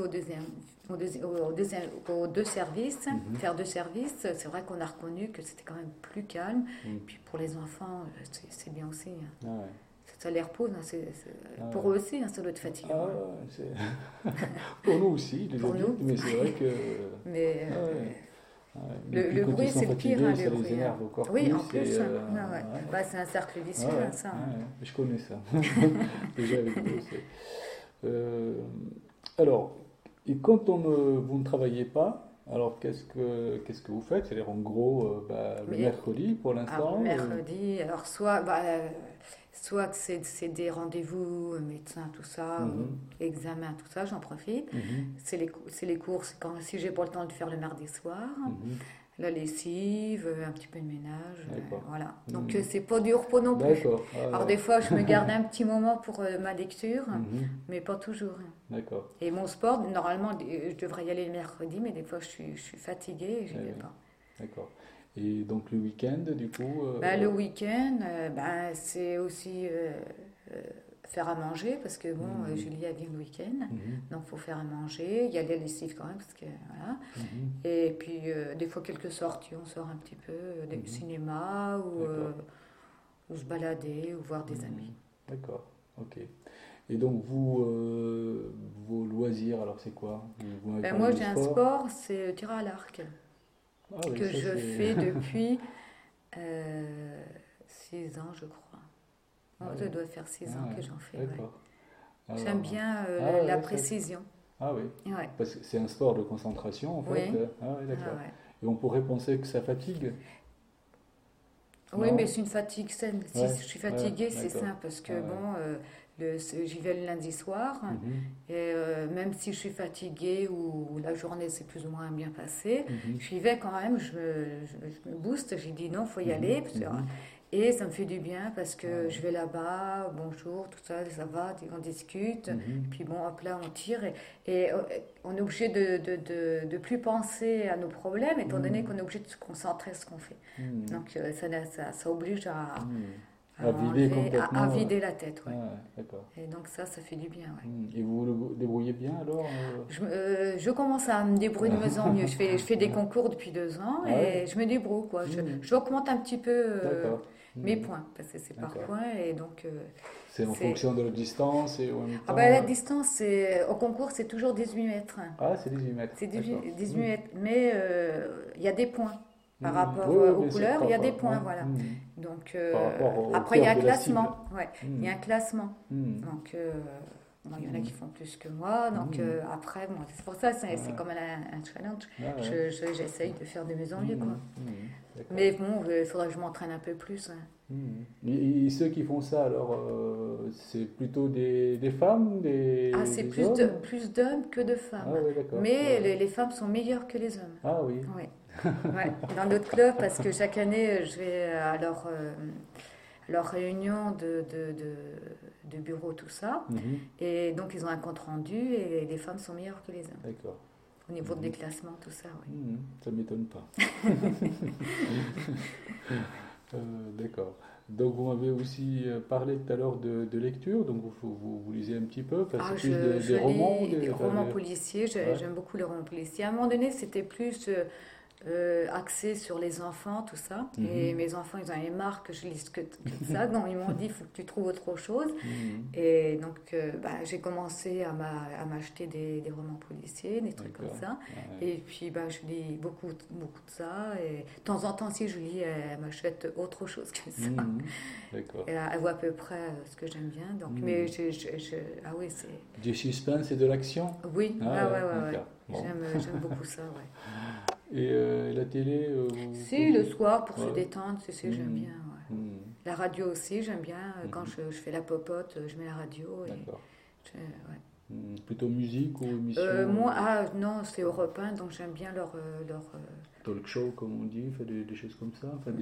aux 2 services, Mhm. faire 2 services, c'est vrai qu'on a reconnu que c'était quand même plus calme. Mhm. Puis pour les enfants, c'est bien aussi. Hein. Ah ouais. Ça les repose. Hein, Ah pour ouais. eux aussi, hein, ça doit être fatigant. Ah, Hein. ouais, pour nous aussi, les Pour adultes, nous. mais c'est vrai que. Mais Ah ouais. Ah ouais. Mais puis le quand bruit, ils sont c'est le pire, fatigués, hein, ça le les bruit. Hein. énerve encore Oui, plus. en plus. Et, Ah ouais. Bah, c'est un cercle vicieux, ouais, hein, ça. Hein. ouais, je connais ça. Déjà avec vous. Alors, et quand vous ne travaillez pas, alors qu'est-ce que vous faites? C'est-à-dire en gros, le Mais mercredi pour l'instant. mercredi, alors soit que c'est des rendez-vous médecins, tout ça, ou Mhm. examens, tout ça, j'en profite. Mhm. C'est les courses, si j'ai pas le temps de faire le mardi soir. Mhm. La lessive, un petit peu de ménage, D'accord. voilà. Donc Mhm. c'est pas du repos non plus. D'accord. Ah, Alors ouais. des fois je me garde un petit moment pour ma lecture, Mhm. mais pas toujours. D'accord. Et mon sport, normalement je devrais y aller le mercredi, mais des fois je suis fatiguée et je n'y vais Ouais, pas. d'accord. Et donc le week-end, du coup. Le week-end, c'est aussi faire à manger, parce que bon, Mhm. Julie elle vient le week-end, Mhm. donc il faut faire à manger. Il y a des lessives quand même, parce que voilà. Mhm. Et puis, des fois, quelques sorties, on sort un petit peu, des Mhm. cinémas, D'accord. ou se balader, ou voir des Mhm. amis. D'accord. Ok. Et donc vos loisirs, alors c'est quoi? Vous m'avez parlé Moi, de j'ai un sport. sport, c'est le tir à l'arc, Ah oui, que ça je c'est. fais depuis 6 ans, je crois. Ah Ça oui. doit faire 6 Ah ans ouais, que j'en fais. Ouais. d'accord. Alors, J'aime bien ah ouais, la ça- précision. Ah oui, Ouais. parce que c'est un sport de concentration en fait. Oui. Ah oui, Ah d'accord. ouais. Et on pourrait penser que ça fatigue. Oui, Non? mais c'est une fatigue saine. Si Ouais, je suis ouais, fatiguée, c'est d'accord. simple parce que Ouais, ouais. bon, j'y vais le lundi soir Mhm, et même si je suis fatiguée ou la journée s'est plus ou moins bien passée, mhm, j'y vais quand même, je me booste, j'ai dit non, faut y mhm, aller mhm. et ça me fait du bien parce que Ouais. je vais là-bas, bonjour, tout ça, ça va, on discute, Mhm, puis bon, hop là, on tire et on est obligé de plus penser à nos problèmes étant donné qu'on mhm, est obligé de se concentrer sur ce qu'on fait. mhm, Donc ça oblige mhm. à À vider enlever, à complètement. vider la tête, ouais. Ouais, d'accord. Et donc ça fait du bien, ouais. Et vous vous débrouillez bien alors Je commence à me débrouiller de mieux en mieux. Je fais des concours depuis 2 ans Ah ouais? et je me débrouille, quoi. Mhm, J'augmente un petit peu d'accord. mes Mhm, points, parce que c'est par d'accord. points et donc C'est en c'est... fonction de la distance et en même Ah ben temps. la distance, au concours, c'est toujours 18 mètres. Ah, c'est 18 mètres. C'est D'accord. 18 mètres, mais il y a des points. Par rapport Oui, oui, aux bien sûr, couleurs, il y a des parfois. Ouais. points, voilà. Donc, Par rapport au après, il y cœur a un de la cible. classement. Ouais, il y a Mhm, un classement. mhm, Donc, bon, il y en a qui mhm, font plus que moi. Donc, mhm. après, bon, c'est pour ça, c'est Ouais, comme un challenge. ouais, ouais. J'essaye de faire de mieux en mieux, quoi. Mhm, mhm. D'accord. Mais bon, il faudrait que je m'entraîne un peu plus, hein. Et ceux qui font ça, alors, c'est plutôt des femmes, Ah, c'est des hommes? plus d'hommes que de Ah femmes. oui, d'accord. Ouais, Mais ouais. les femmes sont meilleures que les hommes. Ah oui. Ouais. Ouais. Dans d'autres clubs, parce que chaque année, je vais à leur réunion de bureau, tout ça. Mhm. Et donc, ils ont un compte rendu et les femmes sont meilleures que les hommes. D'accord. Au niveau des Mhm. classements, tout ça, oui. Ça m'étonne pas. D'accord. Donc vous m'avez aussi parlé tout à l'heure de lecture, donc vous lisez un petit peu, enfin, Ah, c'est plus je des romans, lis des enfin, romans policiers, ouais. j'aime beaucoup les romans policiers. À un moment donné, c'était plus axé sur les enfants, tout ça. Et Mhm. mes enfants, ils en avaient marre que je lise que ça. Donc, ils m'ont dit, il faut que tu trouves autre chose. Mhm. Et donc, j'ai commencé à m'acheter des romans policiers, des trucs comme D'accord. ça. Ouais. Et puis, je lis beaucoup de ça. Et de temps en temps, si je lis, elle m'achète autre chose que ça. Mhm. D'accord. Et elle voit à peu près ce que j'aime bien. Donc, mais Mhm. ah oui, c'est... Du suspense et de l'action? Oui, Ah ouais, ouais. d'accord. Bon. J'aime beaucoup ça, ouais. Et la télé, Si, le soir, pour se ouais. détendre, j'aime Mhm. bien, ouais. Mhm. La radio aussi, j'aime bien. Quand Mhm. je fais la popote, je mets la radio et D'accord. ouais. Plutôt musique ou émission Moi, non, c'est Europe 1, donc j'aime bien talk show, comme on dit, fait des choses comme ça, enfin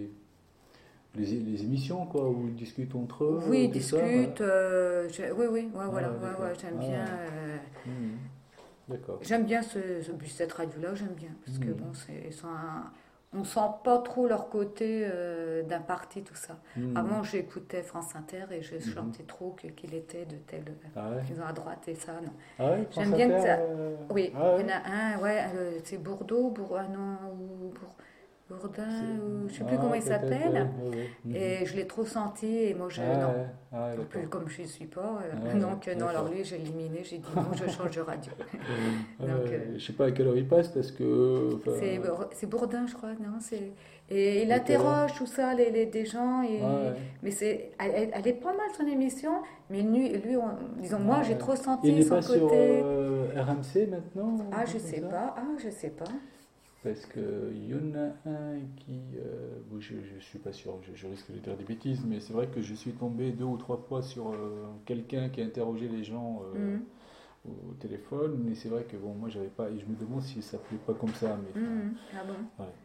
les émissions, quoi, où ils discutent entre eux, Oui, ils tout ça, ouais. discutent. Oui, ouais, Ah voilà, ouais, d'accord. j'aime Ah bien. ouais. Mhm. D'accord. J'aime bien cette radio-là, j'aime bien. Parce que bon, Mhm. on sent pas trop leur côté d'un parti, tout ça. Mhm. Avant, j'écoutais France Inter et je Mhm. chantais trop qu'il était de tel. Ah ouais. Ils ont à droite et ça, non. Ah ouais, France J'aime bien que Inter. ça. Oui, Ah il y ouais. en a un, ouais, c'est Bordeaux, ah non, ou Bourdin, ou je sais plus comment Ah, il peut-être, ouais, s'appelle. ouais, ouais. Et je l'ai trop senti et moi, Ah non. ouais, ah ouais, En plus, d'accord. comme je ne suis pas, Ah ouais, donc non, alors d'accord. lui, j'ai éliminé, j'ai dit non, je change de radio. Donc, Je sais pas à quelle heure il passe parce que, enfin, c'est Bourdin, je crois, non Et il à quelle heure? interroge tout ça, des gens, Ah ouais, mais elle est pas mal son émission, mais disons, moi, ah j'ai ouais. trop Il senti n'est son pas sur côté. RMC maintenant, ou un Ah, truc comme ça? je sais pas. Parce qu'il y en a un qui. Bon, je ne suis pas sûr, je risque de dire des bêtises, mais c'est vrai que je suis tombé 2 ou 3 fois sur quelqu'un qui interrogeait les gens Mhm, au téléphone, mais c'est vrai que bon, moi j'avais pas. Et je me demande si ça s'appelait pas comme ça, mais enfin, ah bon. ouais.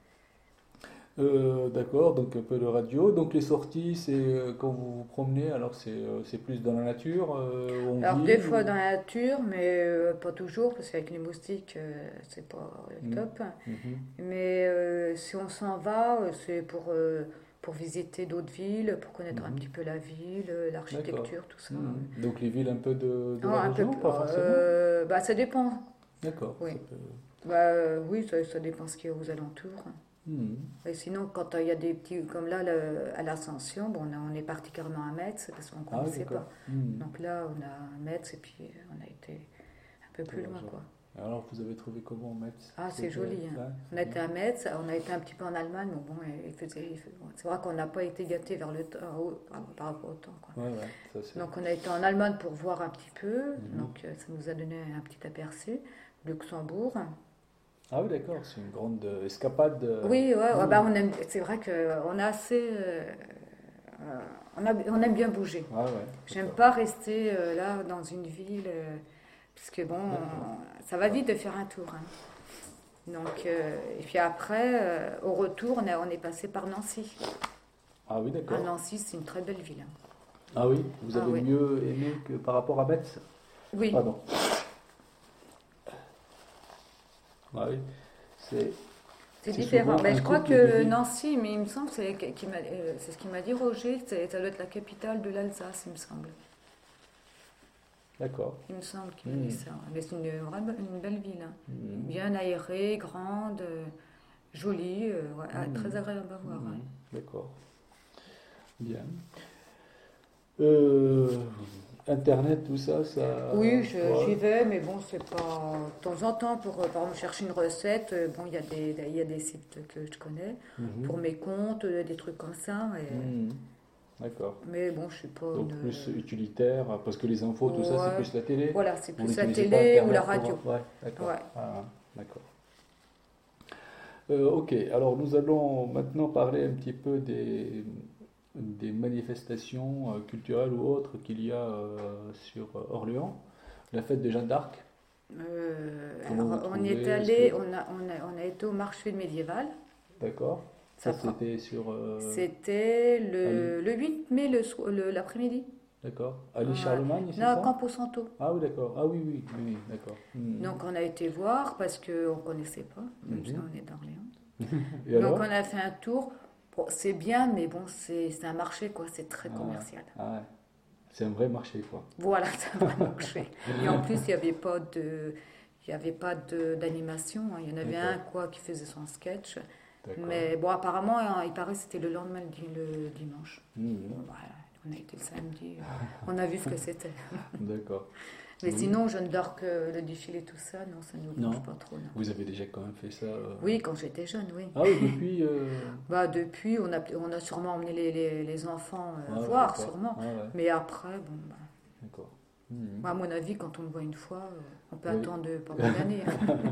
D'accord, donc un peu de radio. Donc les sorties, c'est quand vous vous promenez, alors c'est plus dans la nature, en Alors, des ville fois ou... dans la nature, mais pas toujours, parce qu'avec les moustiques, c'est pas le Mhm, top. mhm. Mais si on s'en va, c'est pour visiter d'autres villes, pour connaître un Mhm. petit peu la ville, D'accord. l'architecture, tout ça. Mhm. Donc les villes un peu de Non, la un peu région, plus. pas forcément? Bah, ça dépend. D'accord. Oui. Ça peut... Bah, oui, ça dépend ce qu'il y a aux alentours. Mhm. Et sinon, quand il y a des petits, comme là, à l'Ascension, bon, on est parti carrément à Metz parce qu'on ne Ah oui, connaissait d'accord. pas. Mhm. Donc là, on a Metz et puis on a été un peu plus Ouais, loin, je- quoi. Alors vous avez trouvé comment Metz? Ah, c'est C'était... joli, hein. Ouais, On c'est a bien. été à Metz, on a été un petit peu en Allemagne, mais bon, bon, c'est vrai qu'on n'a pas été gâtés vers le temps, par rapport au temps, quoi. Ouais, ouais, ça c'est... Donc on a été en Allemagne pour voir un petit peu, Mhm. donc ça nous a donné un petit aperçu. Luxembourg, Ah oui, d'accord, c'est une grande escapade. Oui, ouais, bah on aime, c'est vrai qu'on a assez. On aime bien bouger. Ah ouais, J'aime d'accord. pas rester là dans une ville, parce que bon, D'accord. ça va vite de faire un tour, hein. Donc, et puis après, au retour, on est passé par Nancy. Ah oui, Ah, d'accord. Nancy, c'est une très belle ville, hein. Ah oui, vous Ah avez oui, mieux aimé que par rapport à Metz? oui, Pardon. Ah oui, c'est c'est c'est différent. souvent Ben, un je crois couple de que villes. Nancy, mais il me semble, c'est ce qu'il m'a dit Roger, ça doit être la capitale de l'Alsace, il me semble. D'accord. Il me semble qu'il m'a dit Mhm. ça. Mais c'est une belle ville, hein. Mhm. Bien aérée, grande, jolie, ouais, très Mhm. agréable à voir, ouais. Mhm. D'accord. Bien. Euh, Internet, tout ça, Oui, ouais. j'y vais, mais bon, c'est pas de temps en temps pour, par exemple, chercher une recette. Bon, il y a des sites que je connais pour Mhm. mes comptes, des trucs comme ça. Mhm. D'accord. Mais bon, je suis pas Donc une. plus utilitaire, parce que les infos, tout ça, c'est Ouais, plus la télé. voilà, c'est Vous plus la n'utilisez pas télé ou la Internet pour... radio. Ouais, d'accord. Ouais. Ah, d'accord. Ok, alors nous allons maintenant parler un petit peu des manifestations culturelles ou autres qu'il y a sur Orléans. La fête de Jeanne d'Arc, comment vous Alors, on y est trouvez? Est-ce allé, que... on a été au marché médiéval. D'accord. Ça, Ça prend. c'était sur... C'était Ali. le 8 mai l'après-midi. D'accord. Ali Ouais. Charlemagne, c'est Non, à ça? Campo Santo. Ah oui, d'accord. Ah oui, oui, oui, oui, d'accord. Mhm. Donc on a été voir parce qu'on ne connaissait pas, même si Mhm. on est d'Orléans. Et Donc on alors? a fait un tour. Bon, c'est bien, mais bon, c'est un marché, quoi. C'est très Ah, commercial. ah ouais. C'est un vrai marché, quoi. Voilà, c'est un vrai marché. Et en plus, il y avait pas d'animation, hein. Il y en avait un, D'accord, quoi, qui faisait son sketch. d'accord. Mais bon, apparemment, hein, il paraît que c'était le lendemain, le dimanche. Bon, Mhm. voilà, on a été le samedi. On a vu ce que c'était. D'accord. Mais Oui. sinon, Jeanne d'Arc, le défilé, tout ça, non, ça ne nous branche Non? pas trop, non. Vous avez déjà quand même fait ça Oui, quand j'étais jeune, oui. Ah oui, depuis... Bah, depuis, on a sûrement emmené les enfants Ah ouais, voir, d'accord. sûrement. Ah ouais, Mais après, bon, bah, d'accord. Mhm. moi, à mon avis, quand on le voit une fois, on peut Oui, attendre pendant une année,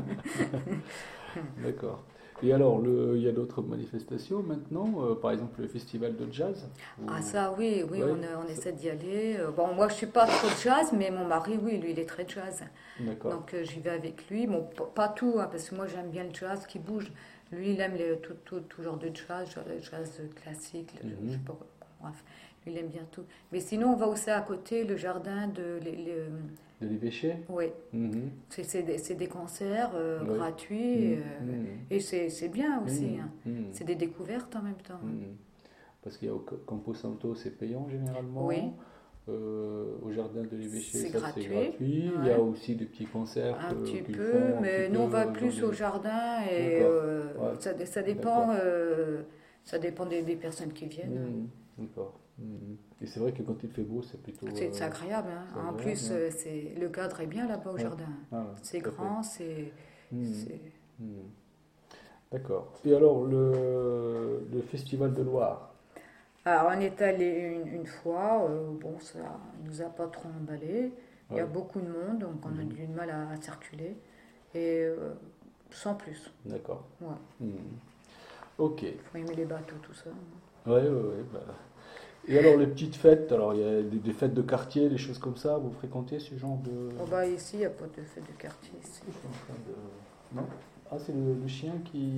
hein. d'accord. Et alors, il y a d'autres manifestations maintenant, par exemple le festival de jazz Ah, ou... ça, oui, oui, Ouais, on essaie d'y aller. Bon, moi, je suis pas trop jazz, mais mon mari, oui, lui, il est très jazz. d'accord. Donc, j'y vais avec lui. Bon, pas tout, hein, parce que moi, j'aime bien le jazz qui bouge. Lui, il aime tout genre de jazz, genre le jazz classique, je sais Mhm. pas, bon, bref, lui, il aime bien tout. Mais sinon, on va aussi à côté, le jardin de... De l'évêché oui, Mhm. c'est des concerts Oui. gratuits, Mhm. Mhm. et c'est bien aussi, Mhm. hein. Mhm. C'est des découvertes en même temps, hein. Mhm. Parce qu'il y a au Campo Santo, c'est payant Oui, généralement. Au jardin de l'évêché, c'est ça c'est gratuit, gratuit. Il y a ouais. aussi des petits concerts Un petit qu'ils peu, font un petit mais peu nous on va dans plus au les... jardin et D'accord. Ouais. D'accord. ça dépend des personnes qui viennent, hein. Mhm. D'accord. Mhm. Et c'est vrai que quand il fait beau, c'est plutôt C'est agréable, hein. c'est En agréable. plus, Ouais. le cadre est bien là-bas au Ouais. jardin. Ah ouais, C'est tout à fait. grand, Mhm. c'est- Mhm. D'accord. Et alors, le Festival de Loire? Alors, on est allé une fois, bon, ça nous a pas trop emballé. Il y a Oui. beaucoup de monde, donc on a Mhm. du mal à circuler. Et sans plus, D'accord. ouais. Mhm. Ok. Il faut aimer les bateaux, tout ça. Ouais, ouais, ouais. Bah. Et alors, les petites fêtes, alors il y a des fêtes de quartier, des choses comme ça, vous fréquentez ce genre de... Oh bah ici, il n'y a pas de fête de quartier ici. Je suis en train de... Non? Ah, c'est le chien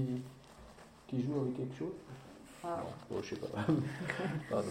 qui joue avec quelque chose? Ah. Non, je sais pas. Pardon.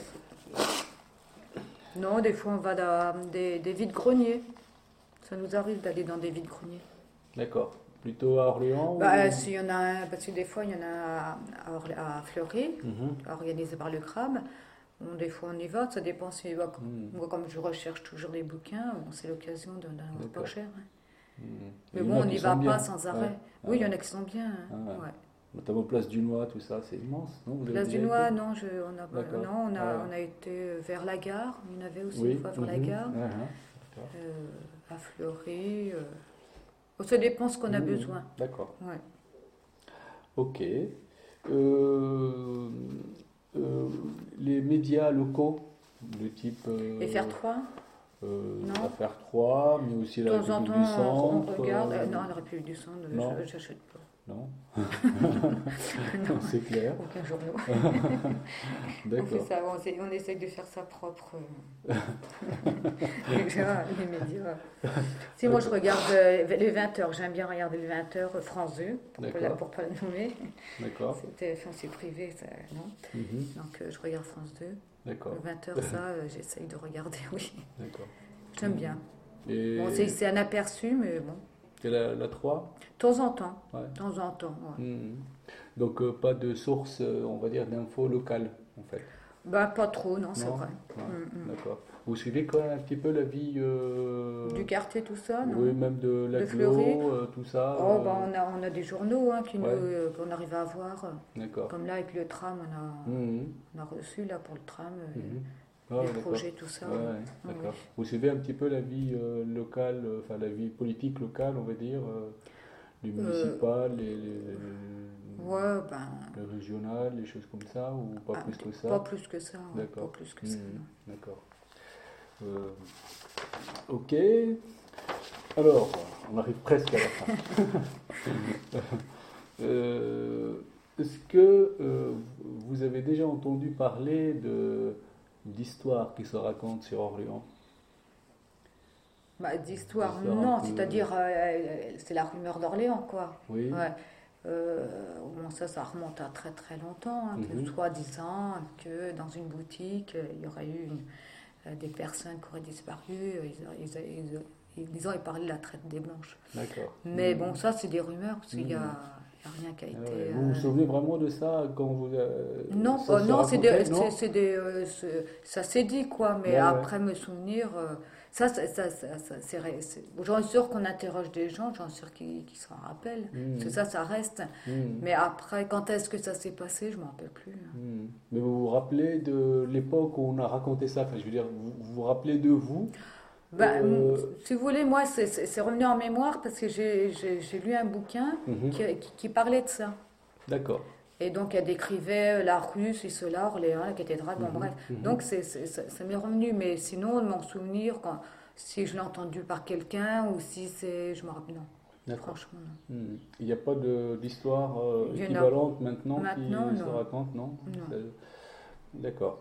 Non, des fois on va dans des vides-greniers. Ça nous arrive d'aller dans des vides-greniers. D'accord. Plutôt à Orléans Bah, ou... s'il y en a un, parce que des fois il y en a à Fleury, Mhm. organisé par le Crabe. Bon, des fois on y va, ça dépend si. Mhm. Moi, comme je recherche toujours des bouquins, bon, c'est l'occasion d'en avoir pas D'accord. cher, hein. Mhm. Mais Il y en bon, a on qui n'y sont va pas bien. sans Ouais. arrêt. Ah Oui, il y ouais. en a qui sont bien, hein. Ah ouais. Ouais. Notamment Place du Noix, tout ça, c'est immense, non? Vous avez Place du déjà été? Noix, non, D'accord. non, Ah ouais. on a été vers la gare. Il y en avait aussi une Oui. fois vers la Mhm. gare. Ah, ah. D'accord. À Fleury. Ça dépend ce qu'on a Mhm. besoin. D'accord. Ouais. Ok. Euh, euh, les médias locaux, de type FR3, non. Affaire 3, mais aussi De la temps en République temps, du on Centre. regarde. Non, la République du Centre, Non, j'achète pas. Non. Non, C'est clair. aucun journaux. On fait D'accord. ça, on essaye de faire sa propre. Déjà, les médias. Si moi je D'accord. regarde les 20h, j'aime bien regarder les 20h France 2, D'accord. pour pas la nommer. D'accord. C'est privé, ça, non. Mhm. Donc je regarde France 2. D'accord. Le 20h, ça, j'essaye de regarder, oui. D'accord. J'aime bien. Et Bon, c'est un aperçu, mais bon. c'est la 3? De temps en temps. Ouais. De temps en temps, ouais. Mhm. Donc pas de source, on va dire, d'infos locales, en fait. Bah, pas trop, non, c'est Non? vrai. Ouais. Mm, D'accord. Vous suivez quand même un petit peu la vie, Du quartier, tout ça, oui, non? même de De Fleury? l'agglo, tout ça. Oh, bah, on a des journaux hein, Ouais. qu'on arrive à avoir. D'accord. Comme là, avec le tram, Mhm. on a reçu là pour le tram, Mhm. Ah, les d'accord. projets, tout ça. Ouais, ouais, Ah, oui. d'accord. Vous suivez un petit peu la vie locale, enfin la vie politique locale, on va dire, les municipales, Ouais, ben, les régionales, les choses comme ça, ou pas plus que ça? pas plus que ça. Ouais, D'accord. pas plus que ça, Mhm. non. D'accord. Ok. Alors, on arrive presque à la fin. Est-ce que vous avez déjà entendu parler d'histoires qui se racontent sur Orléans? Bah, d'histoire, D'histoires un non, peu- c'est-à-dire, c'est la rumeur d'Orléans, quoi. Oui. Ouais. Bon, ça remonte à très très longtemps, hein, que Mhm. soi-disant que dans une boutique, il y aurait eu des personnes qui auraient disparu, ils parlaient de la traite des blanches. D'accord. Mais bon, ça, c'est des rumeurs, parce qu'il n'y a, Mhm. il y a rien qui a Ah été... ouais. Vous vous souvenez vraiment de ça quand vous Non, ça se non, racontait, non? ça s'est dit, quoi, mais Ouais, ouais. après me souvenir, j'en suis sûre qu'on interroge des gens, j'en suis sûre qu'ils s'en rappellent, parce que Mhm. ça reste. Mhm. Mais après, quand est-ce que ça s'est passé, je ne m'en rappelle plus. Mhm. Mais vous vous rappelez de l'époque où on a raconté ça? Enfin, je veux dire, vous vous rappelez de vous? Ben, Euh, si vous voulez, moi, c'est revenu en mémoire parce que j'ai lu un bouquin mhm. qui parlait de ça. D'accord. Et donc, elle décrivait la rue, cela, Orléans, la cathédrale, bon, Mhm. bref. Mhm. Donc, ça m'est revenu. Mais sinon, de m'en souvenir, si je l'ai entendu par quelqu'un ou si c'est. Je me rappelle, non. D'accord. Franchement, non. Mhm. Il n'y a pas d'histoire Il y en a équivalente maintenant maintenant, qui se non. raconte, non? Non. D'accord.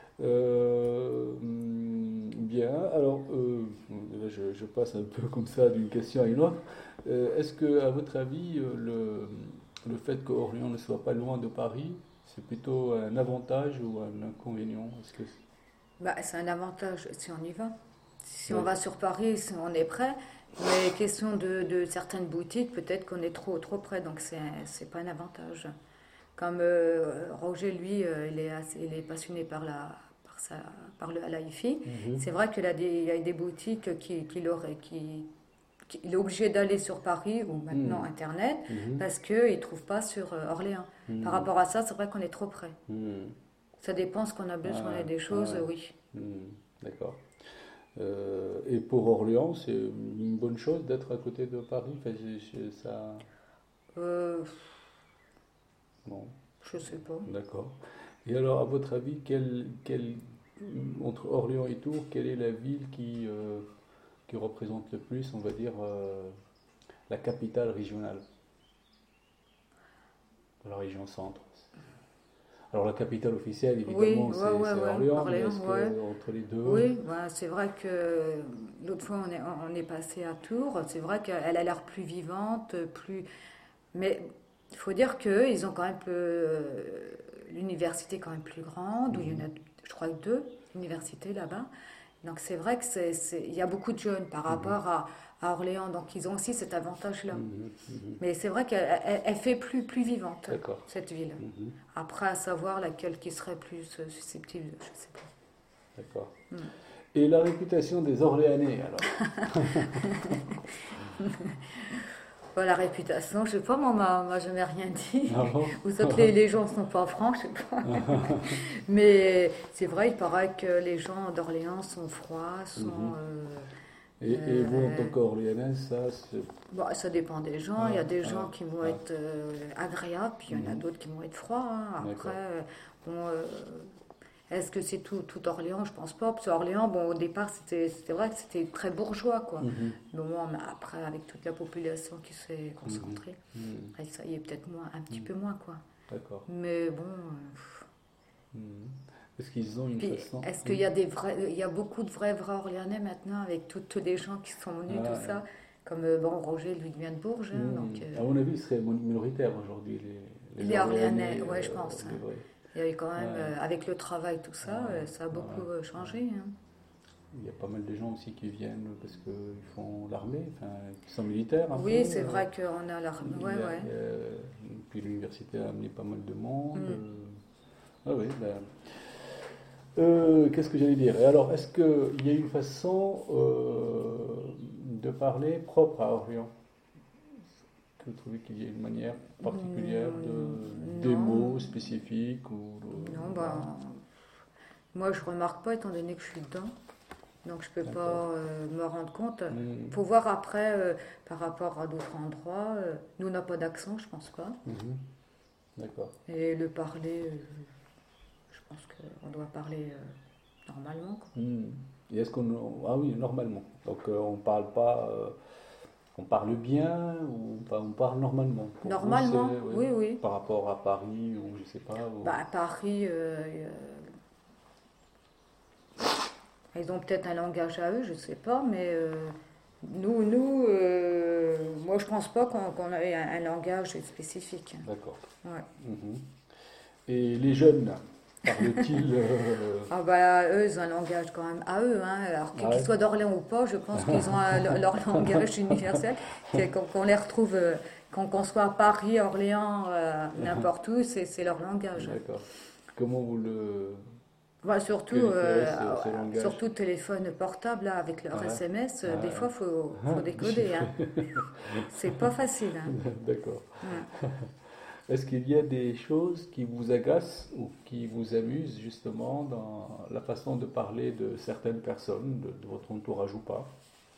Bien, alors là, je passe un peu comme ça d'une question à une autre. Est-ce que, à votre avis, le fait que Orléans ne soit pas loin de Paris, c'est plutôt un avantage ou un inconvénient? Est-ce que Bah, c'est un avantage si on y va. Si on ouais. va sur Paris, on est prêt. Mais question de certaines boutiques, peut-être qu'on est trop près, donc c'est pas un avantage. Comme Roger, lui, il est passionné par la hi-fi. Mhm. C'est vrai il y a des boutiques il est obligé d'aller sur Paris ou maintenant Mhm. Internet Mhm. parce qu'il ne trouve pas sur Orléans. Par Mhm. rapport à ça, c'est vrai qu'on est trop près. Mhm. Ça dépend ce qu'on a besoin Ouais, et des choses, ouais. oui. Mhm. D'accord. Et pour Orléans, c'est une bonne chose d'être à côté de Paris. Enfin, ça. Euh, Bon, je sais pas. d'accord. Et alors, à votre avis, entre Orléans et Tours, quelle est la ville qui représente le plus, on va dire, la capitale régionale de la région centre? Alors, la capitale officielle, Oui, évidemment, c'est Orléans, mais Orléans, est-ce ouais. que entre les deux? Oui, bah, c'est vrai que l'autre fois on est passé à Tours. C'est vrai qu'elle a l'air plus vivante, plus. Mais il faut dire qu'eux, ils ont quand même l'université est quand même plus grande, où il y en Mhm. a, je crois, deux universités là-bas. Donc c'est vrai que il y a beaucoup de jeunes par Mhm. rapport à Orléans, donc ils ont aussi cet avantage-là. Mhm. Mhm. Mais c'est vrai qu'elle fait plus vivante, D'accord. cette ville. Mhm. Après, à savoir laquelle qui serait plus susceptible, je sais pas. D'accord. Mm. Et la réputation des Orléanais, alors? Bon, la réputation, je sais pas, moi, on m'a jamais rien dit. Ah bon? Ou soit que les gens sont pas francs, je sais pas. Mais c'est vrai, il paraît que les gens d'Orléans sont froids, Mhm. euh, Et vous, en tant qu'Orléanaise, ça, c'est... bon, ça dépend des gens. Ah, Il y a des ah, gens qui vont ah. être agréables, puis il y en a Mhm. d'autres qui vont être froids, hein. D'accord. Après, bon, Est-ce que c'est tout Orléans? Je pense pas. Parce qu'Orléans, bon, au départ, c'était vrai que c'était très bourgeois, quoi. Mhm. Mais bon, mais après, avec toute la population qui s'est Mhm. concentrée, Mhm. après, ça y est peut-être moins, un petit Mhm. peu moins, quoi. D'accord. Mais bon. Mhm. Est-ce qu'ils ont une Puis, façon? est-ce qu'il Oui. y a il y a beaucoup de vrais Orléanais maintenant, avec tous les gens qui sont venus, tout Ah, ça? Comme, bon, Roger, lui, il vient de Bourges, hein, donc. à mon avis, ils seraient minoritaires aujourd'hui, les Les Orléanais, Orléanais, ouais, je pense, hein. les vrais. Il y a eu quand même, Ouais, avec le travail, tout ça, ouais, ça a beaucoup ouais, ouais. changé, hein. Il y a pas mal de gens aussi qui viennent parce qu'ils font l'armée, enfin, qui sont militaires un peu. Oui, c'est vrai qu'on a l'armée. Il Ouais, y a- ouais. il y puis l'université a amené pas mal de monde. Mm. Ah oui, ben, qu'est-ce que j'allais dire? Et alors, est-ce qu'il y a une façon de parler propre à Orient? Est-ce que vous trouvez qu'il y a une manière particulière des mots Non, spécifiques non, voilà. bah, moi je remarque pas étant donné que je suis dedans, donc je peux D'accord. pas me rendre compte. Mhm. Faut voir après par rapport à d'autres endroits. Nous on n'a pas d'accent, je pense pas. Mhm. D'accord. Et le parler, je pense qu'on doit parler normalement, quoi. Mhm. Et est-ce qu'on... Ah oui, normalement. Donc on parle pas... on parle bien ou enfin, on parle normalement. Pour vous, c'est Normalement, oui, oui, oui. par rapport à Paris ou je sais pas. Bah, à Paris, ils ont peut-être un langage à eux, je sais pas, mais moi je pense pas qu'on ait un langage spécifique. D'accord. Ouais. Mhm. Et les jeunes, parlent-ils Ah bah eux, ils ont un langage quand même à eux, hein. Alors ah qu'ils ouais. soient d'Orléans ou pas, je pense qu'ils ont leur langage universel, qu'on les retrouve, qu'on soit à Paris, Orléans, n'importe où, c'est leur langage. D'accord. Comment vous le Bah, que différez ce langage? surtout téléphone portable là, avec leur Ah, SMS, ah, des fois faut décoder, hein. déchiffrer. C'est pas facile, hein. D'accord. Ouais. Est-ce qu'il y a des choses qui vous agacent ou qui vous amusent justement dans la façon de parler de certaines personnes, de votre entourage ou pas?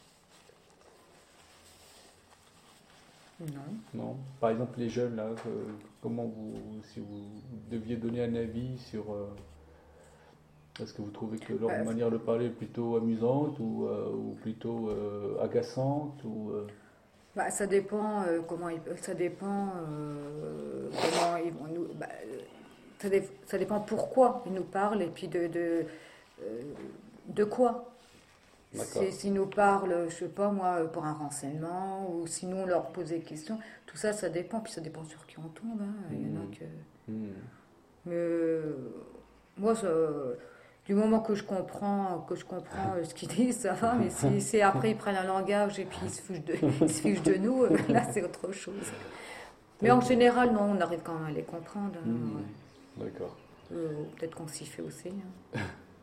Non. Non? Par exemple, les jeunes, là, comment vous, si vous deviez donner un avis sur, est-ce que vous trouvez que leur Bah, manière de parler est plutôt amusante ou plutôt agaçante ou, bah, ça dépend ça dépend comment ils vont nous. Bah, ça dépend pourquoi ils nous parlent et puis euh, de quoi. D'accord. S'ils nous parlent, je sais pas moi, pour un renseignement ou sinon on leur pose des questions, tout ça, ça dépend. Puis ça dépend sur qui on tombe, hein. Il y en a Hmm. que. Hmm. Mais moi, du moment que je comprends ce qu'ils disent, ça va. Mais si après ils prennent un langage et puis ils se fichent de nous, là c'est autre chose. Mais en D'accord. général, non, on arrive quand même à les comprendre, hein, Hmm. ouais. D'accord. Peut-être qu'on s'y fait aussi, hein.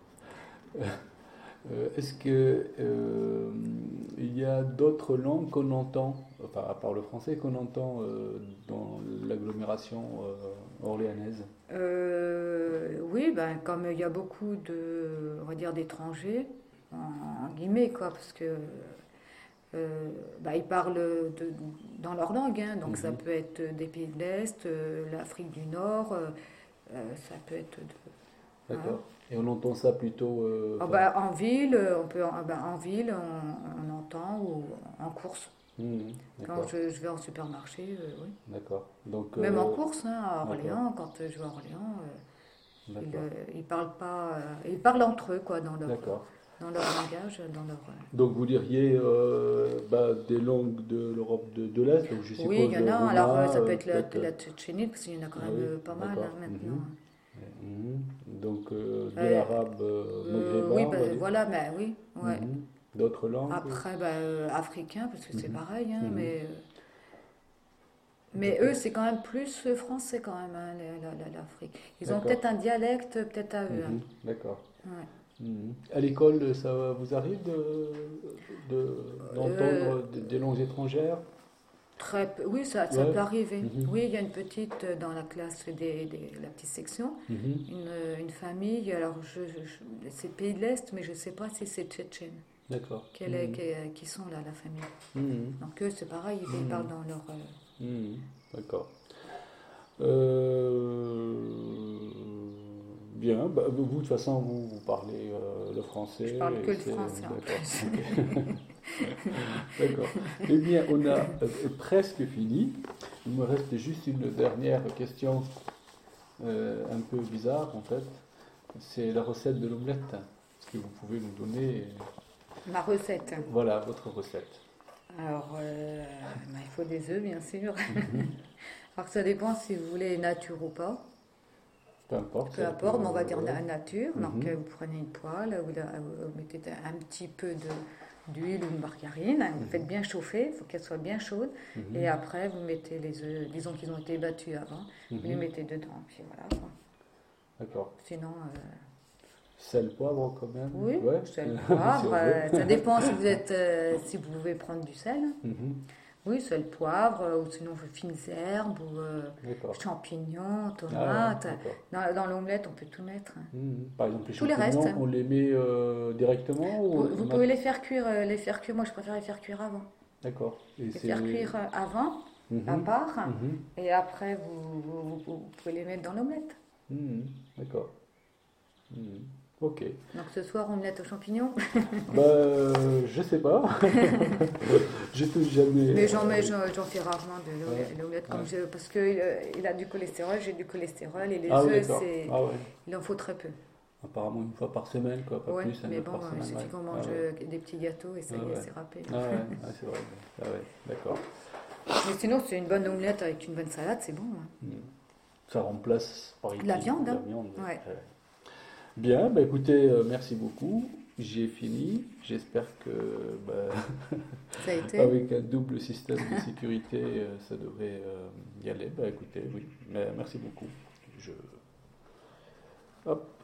Est-ce que il y a d'autres langues qu'on entend, enfin à part le français, qu'on entend dans l'agglomération orléanaise? Oui, ben, comme il y a beaucoup on va dire, d'étrangers, en guillemets, quoi, parce que bah, ils parlent dans leur langue, hein, donc ça Mhm. peut être des pays de l'Est, l'Afrique du Nord, ça peut être voilà. D'accord. Et on entend ça plutôt, Ah enfin, bah, en ville, en ville, on entend ou en course. Quand d'accord, je vais en supermarché, oui. d'accord. Donc, Même en course, hein, à d'accord, Orléans, quand je vais à Orléans, d'accord, ils parlent pas, ils parlent entre eux, quoi, d'accord. dans leur langage, dans leur. Donc vous diriez bah, des langues de l'Europe de l'Est, donc je Oui, il suppose y en le a. Alors, roumain, ça peut être peut-être. la Tchétchénie, parce qu'il y en a quand Ah même oui, pas mal, d'accord. hein, maintenant. Mhm. Donc de Euh, l'arabe maghrébin, oui, on va dire. voilà, ben oui, ouais. Mhm. D'autres langues? Après, africain, parce que c'est Mhm. pareil, hein, Mhm. mais eux, D'accord. c'est quand même plus français, quand même, hein, l'Afrique. Ils ont D'accord. peut-être un dialecte, peut-être à eux, hein. Mhm. D'accord. Ouais. Mhm. À l'école, ça vous arrive Euh, d'entendre des langues étrangères? Oui, ça Ouais. peut arriver. Mhm. Oui, il y a une petite dans la classe la petite section, Mhm. une famille. Alors, c'est pays de l'Est, mais je ne sais pas si c'est tchétchène. D'accord. Mhm. Qui sont là, la famille. Mhm. Donc, eux, c'est pareil, ils Mhm. parlent dans leur. Mhm. D'accord. Euh, Bien, bah, vous de toute façon vous parlez le français. Je parle que et le français en plus. D'accord. D'accord. Eh bien, on a presque fini. Il me reste juste une dernière question un peu bizarre en fait. C'est la recette de l'omelette. Est-ce que vous pouvez nous donner Ma recette. voilà votre recette? Alors, il faut des œufs, bien sûr. Mhm. Alors, ça dépend si vous voulez nature ou pas. Peu importe. Peu importe, mais on va dire ouais. nature. Donc, Mhm. vous prenez une poêle, vous mettez un petit peu d'huile ou de margarine, vous faites bien chauffer, il faut qu'elle soit bien chaude. Mhm. Et après, vous mettez les œufs, disons qu'ils ont été battus avant, vous les Mhm. mettez dedans. Puis voilà, quoi. D'accord. Sinon, Sel, poivre quand même? oui, Ouais. sel, Si poivre, on veut. ça dépend si vous êtes, si vous pouvez prendre du sel. Mhm. Oui, sel, poivre, ou sinon fines herbes, ou D'accord. champignons, Ah ouais, tomates. d'accord. Dans l'omelette, on peut tout mettre. Mhm. Par exemple, les Tous les champignons, restes. on les met directement ou Vous on a- pouvez les faire cuire, moi je préfère les faire cuire avant. D'accord. Et Les c'est... faire cuire avant, à Mhm. part, Mhm. et après vous pouvez les mettre dans l'omelette. Mhm. D'accord. Mhm. Ok. Donc ce soir, omelette aux champignons. Bah, je sais pas. Je touche jamais. Mais j'en fais rarement de Ouais. l'omelette comme Ouais. parce que il a du cholestérol, j'ai du cholestérol, et les Ah oui, œufs, d'accord. Ah ouais. il en faut très peu. Apparemment une fois par semaine, quoi, pas Ouais, plus, un mais œuf bon, par il semaine. suffit Ouais. qu'on Ah mange ouais. des petits gâteaux et ça Ah y est, ouais. c'est râpé. Ah ouais. Ah, c'est vrai. Ah ouais. D'accord. Mais sinon, c'est une bonne omelette avec une bonne salade, c'est bon. Hein. Mhm. Ça remplace par De la viande, la hein. viande. Ouais. Ouais. Bien, bah écoutez, merci beaucoup. J'ai fini. J'espère que bah, Ça a été. avec un double système de sécurité, ça devrait y aller. Bah écoutez, oui. Mais merci beaucoup. Hop.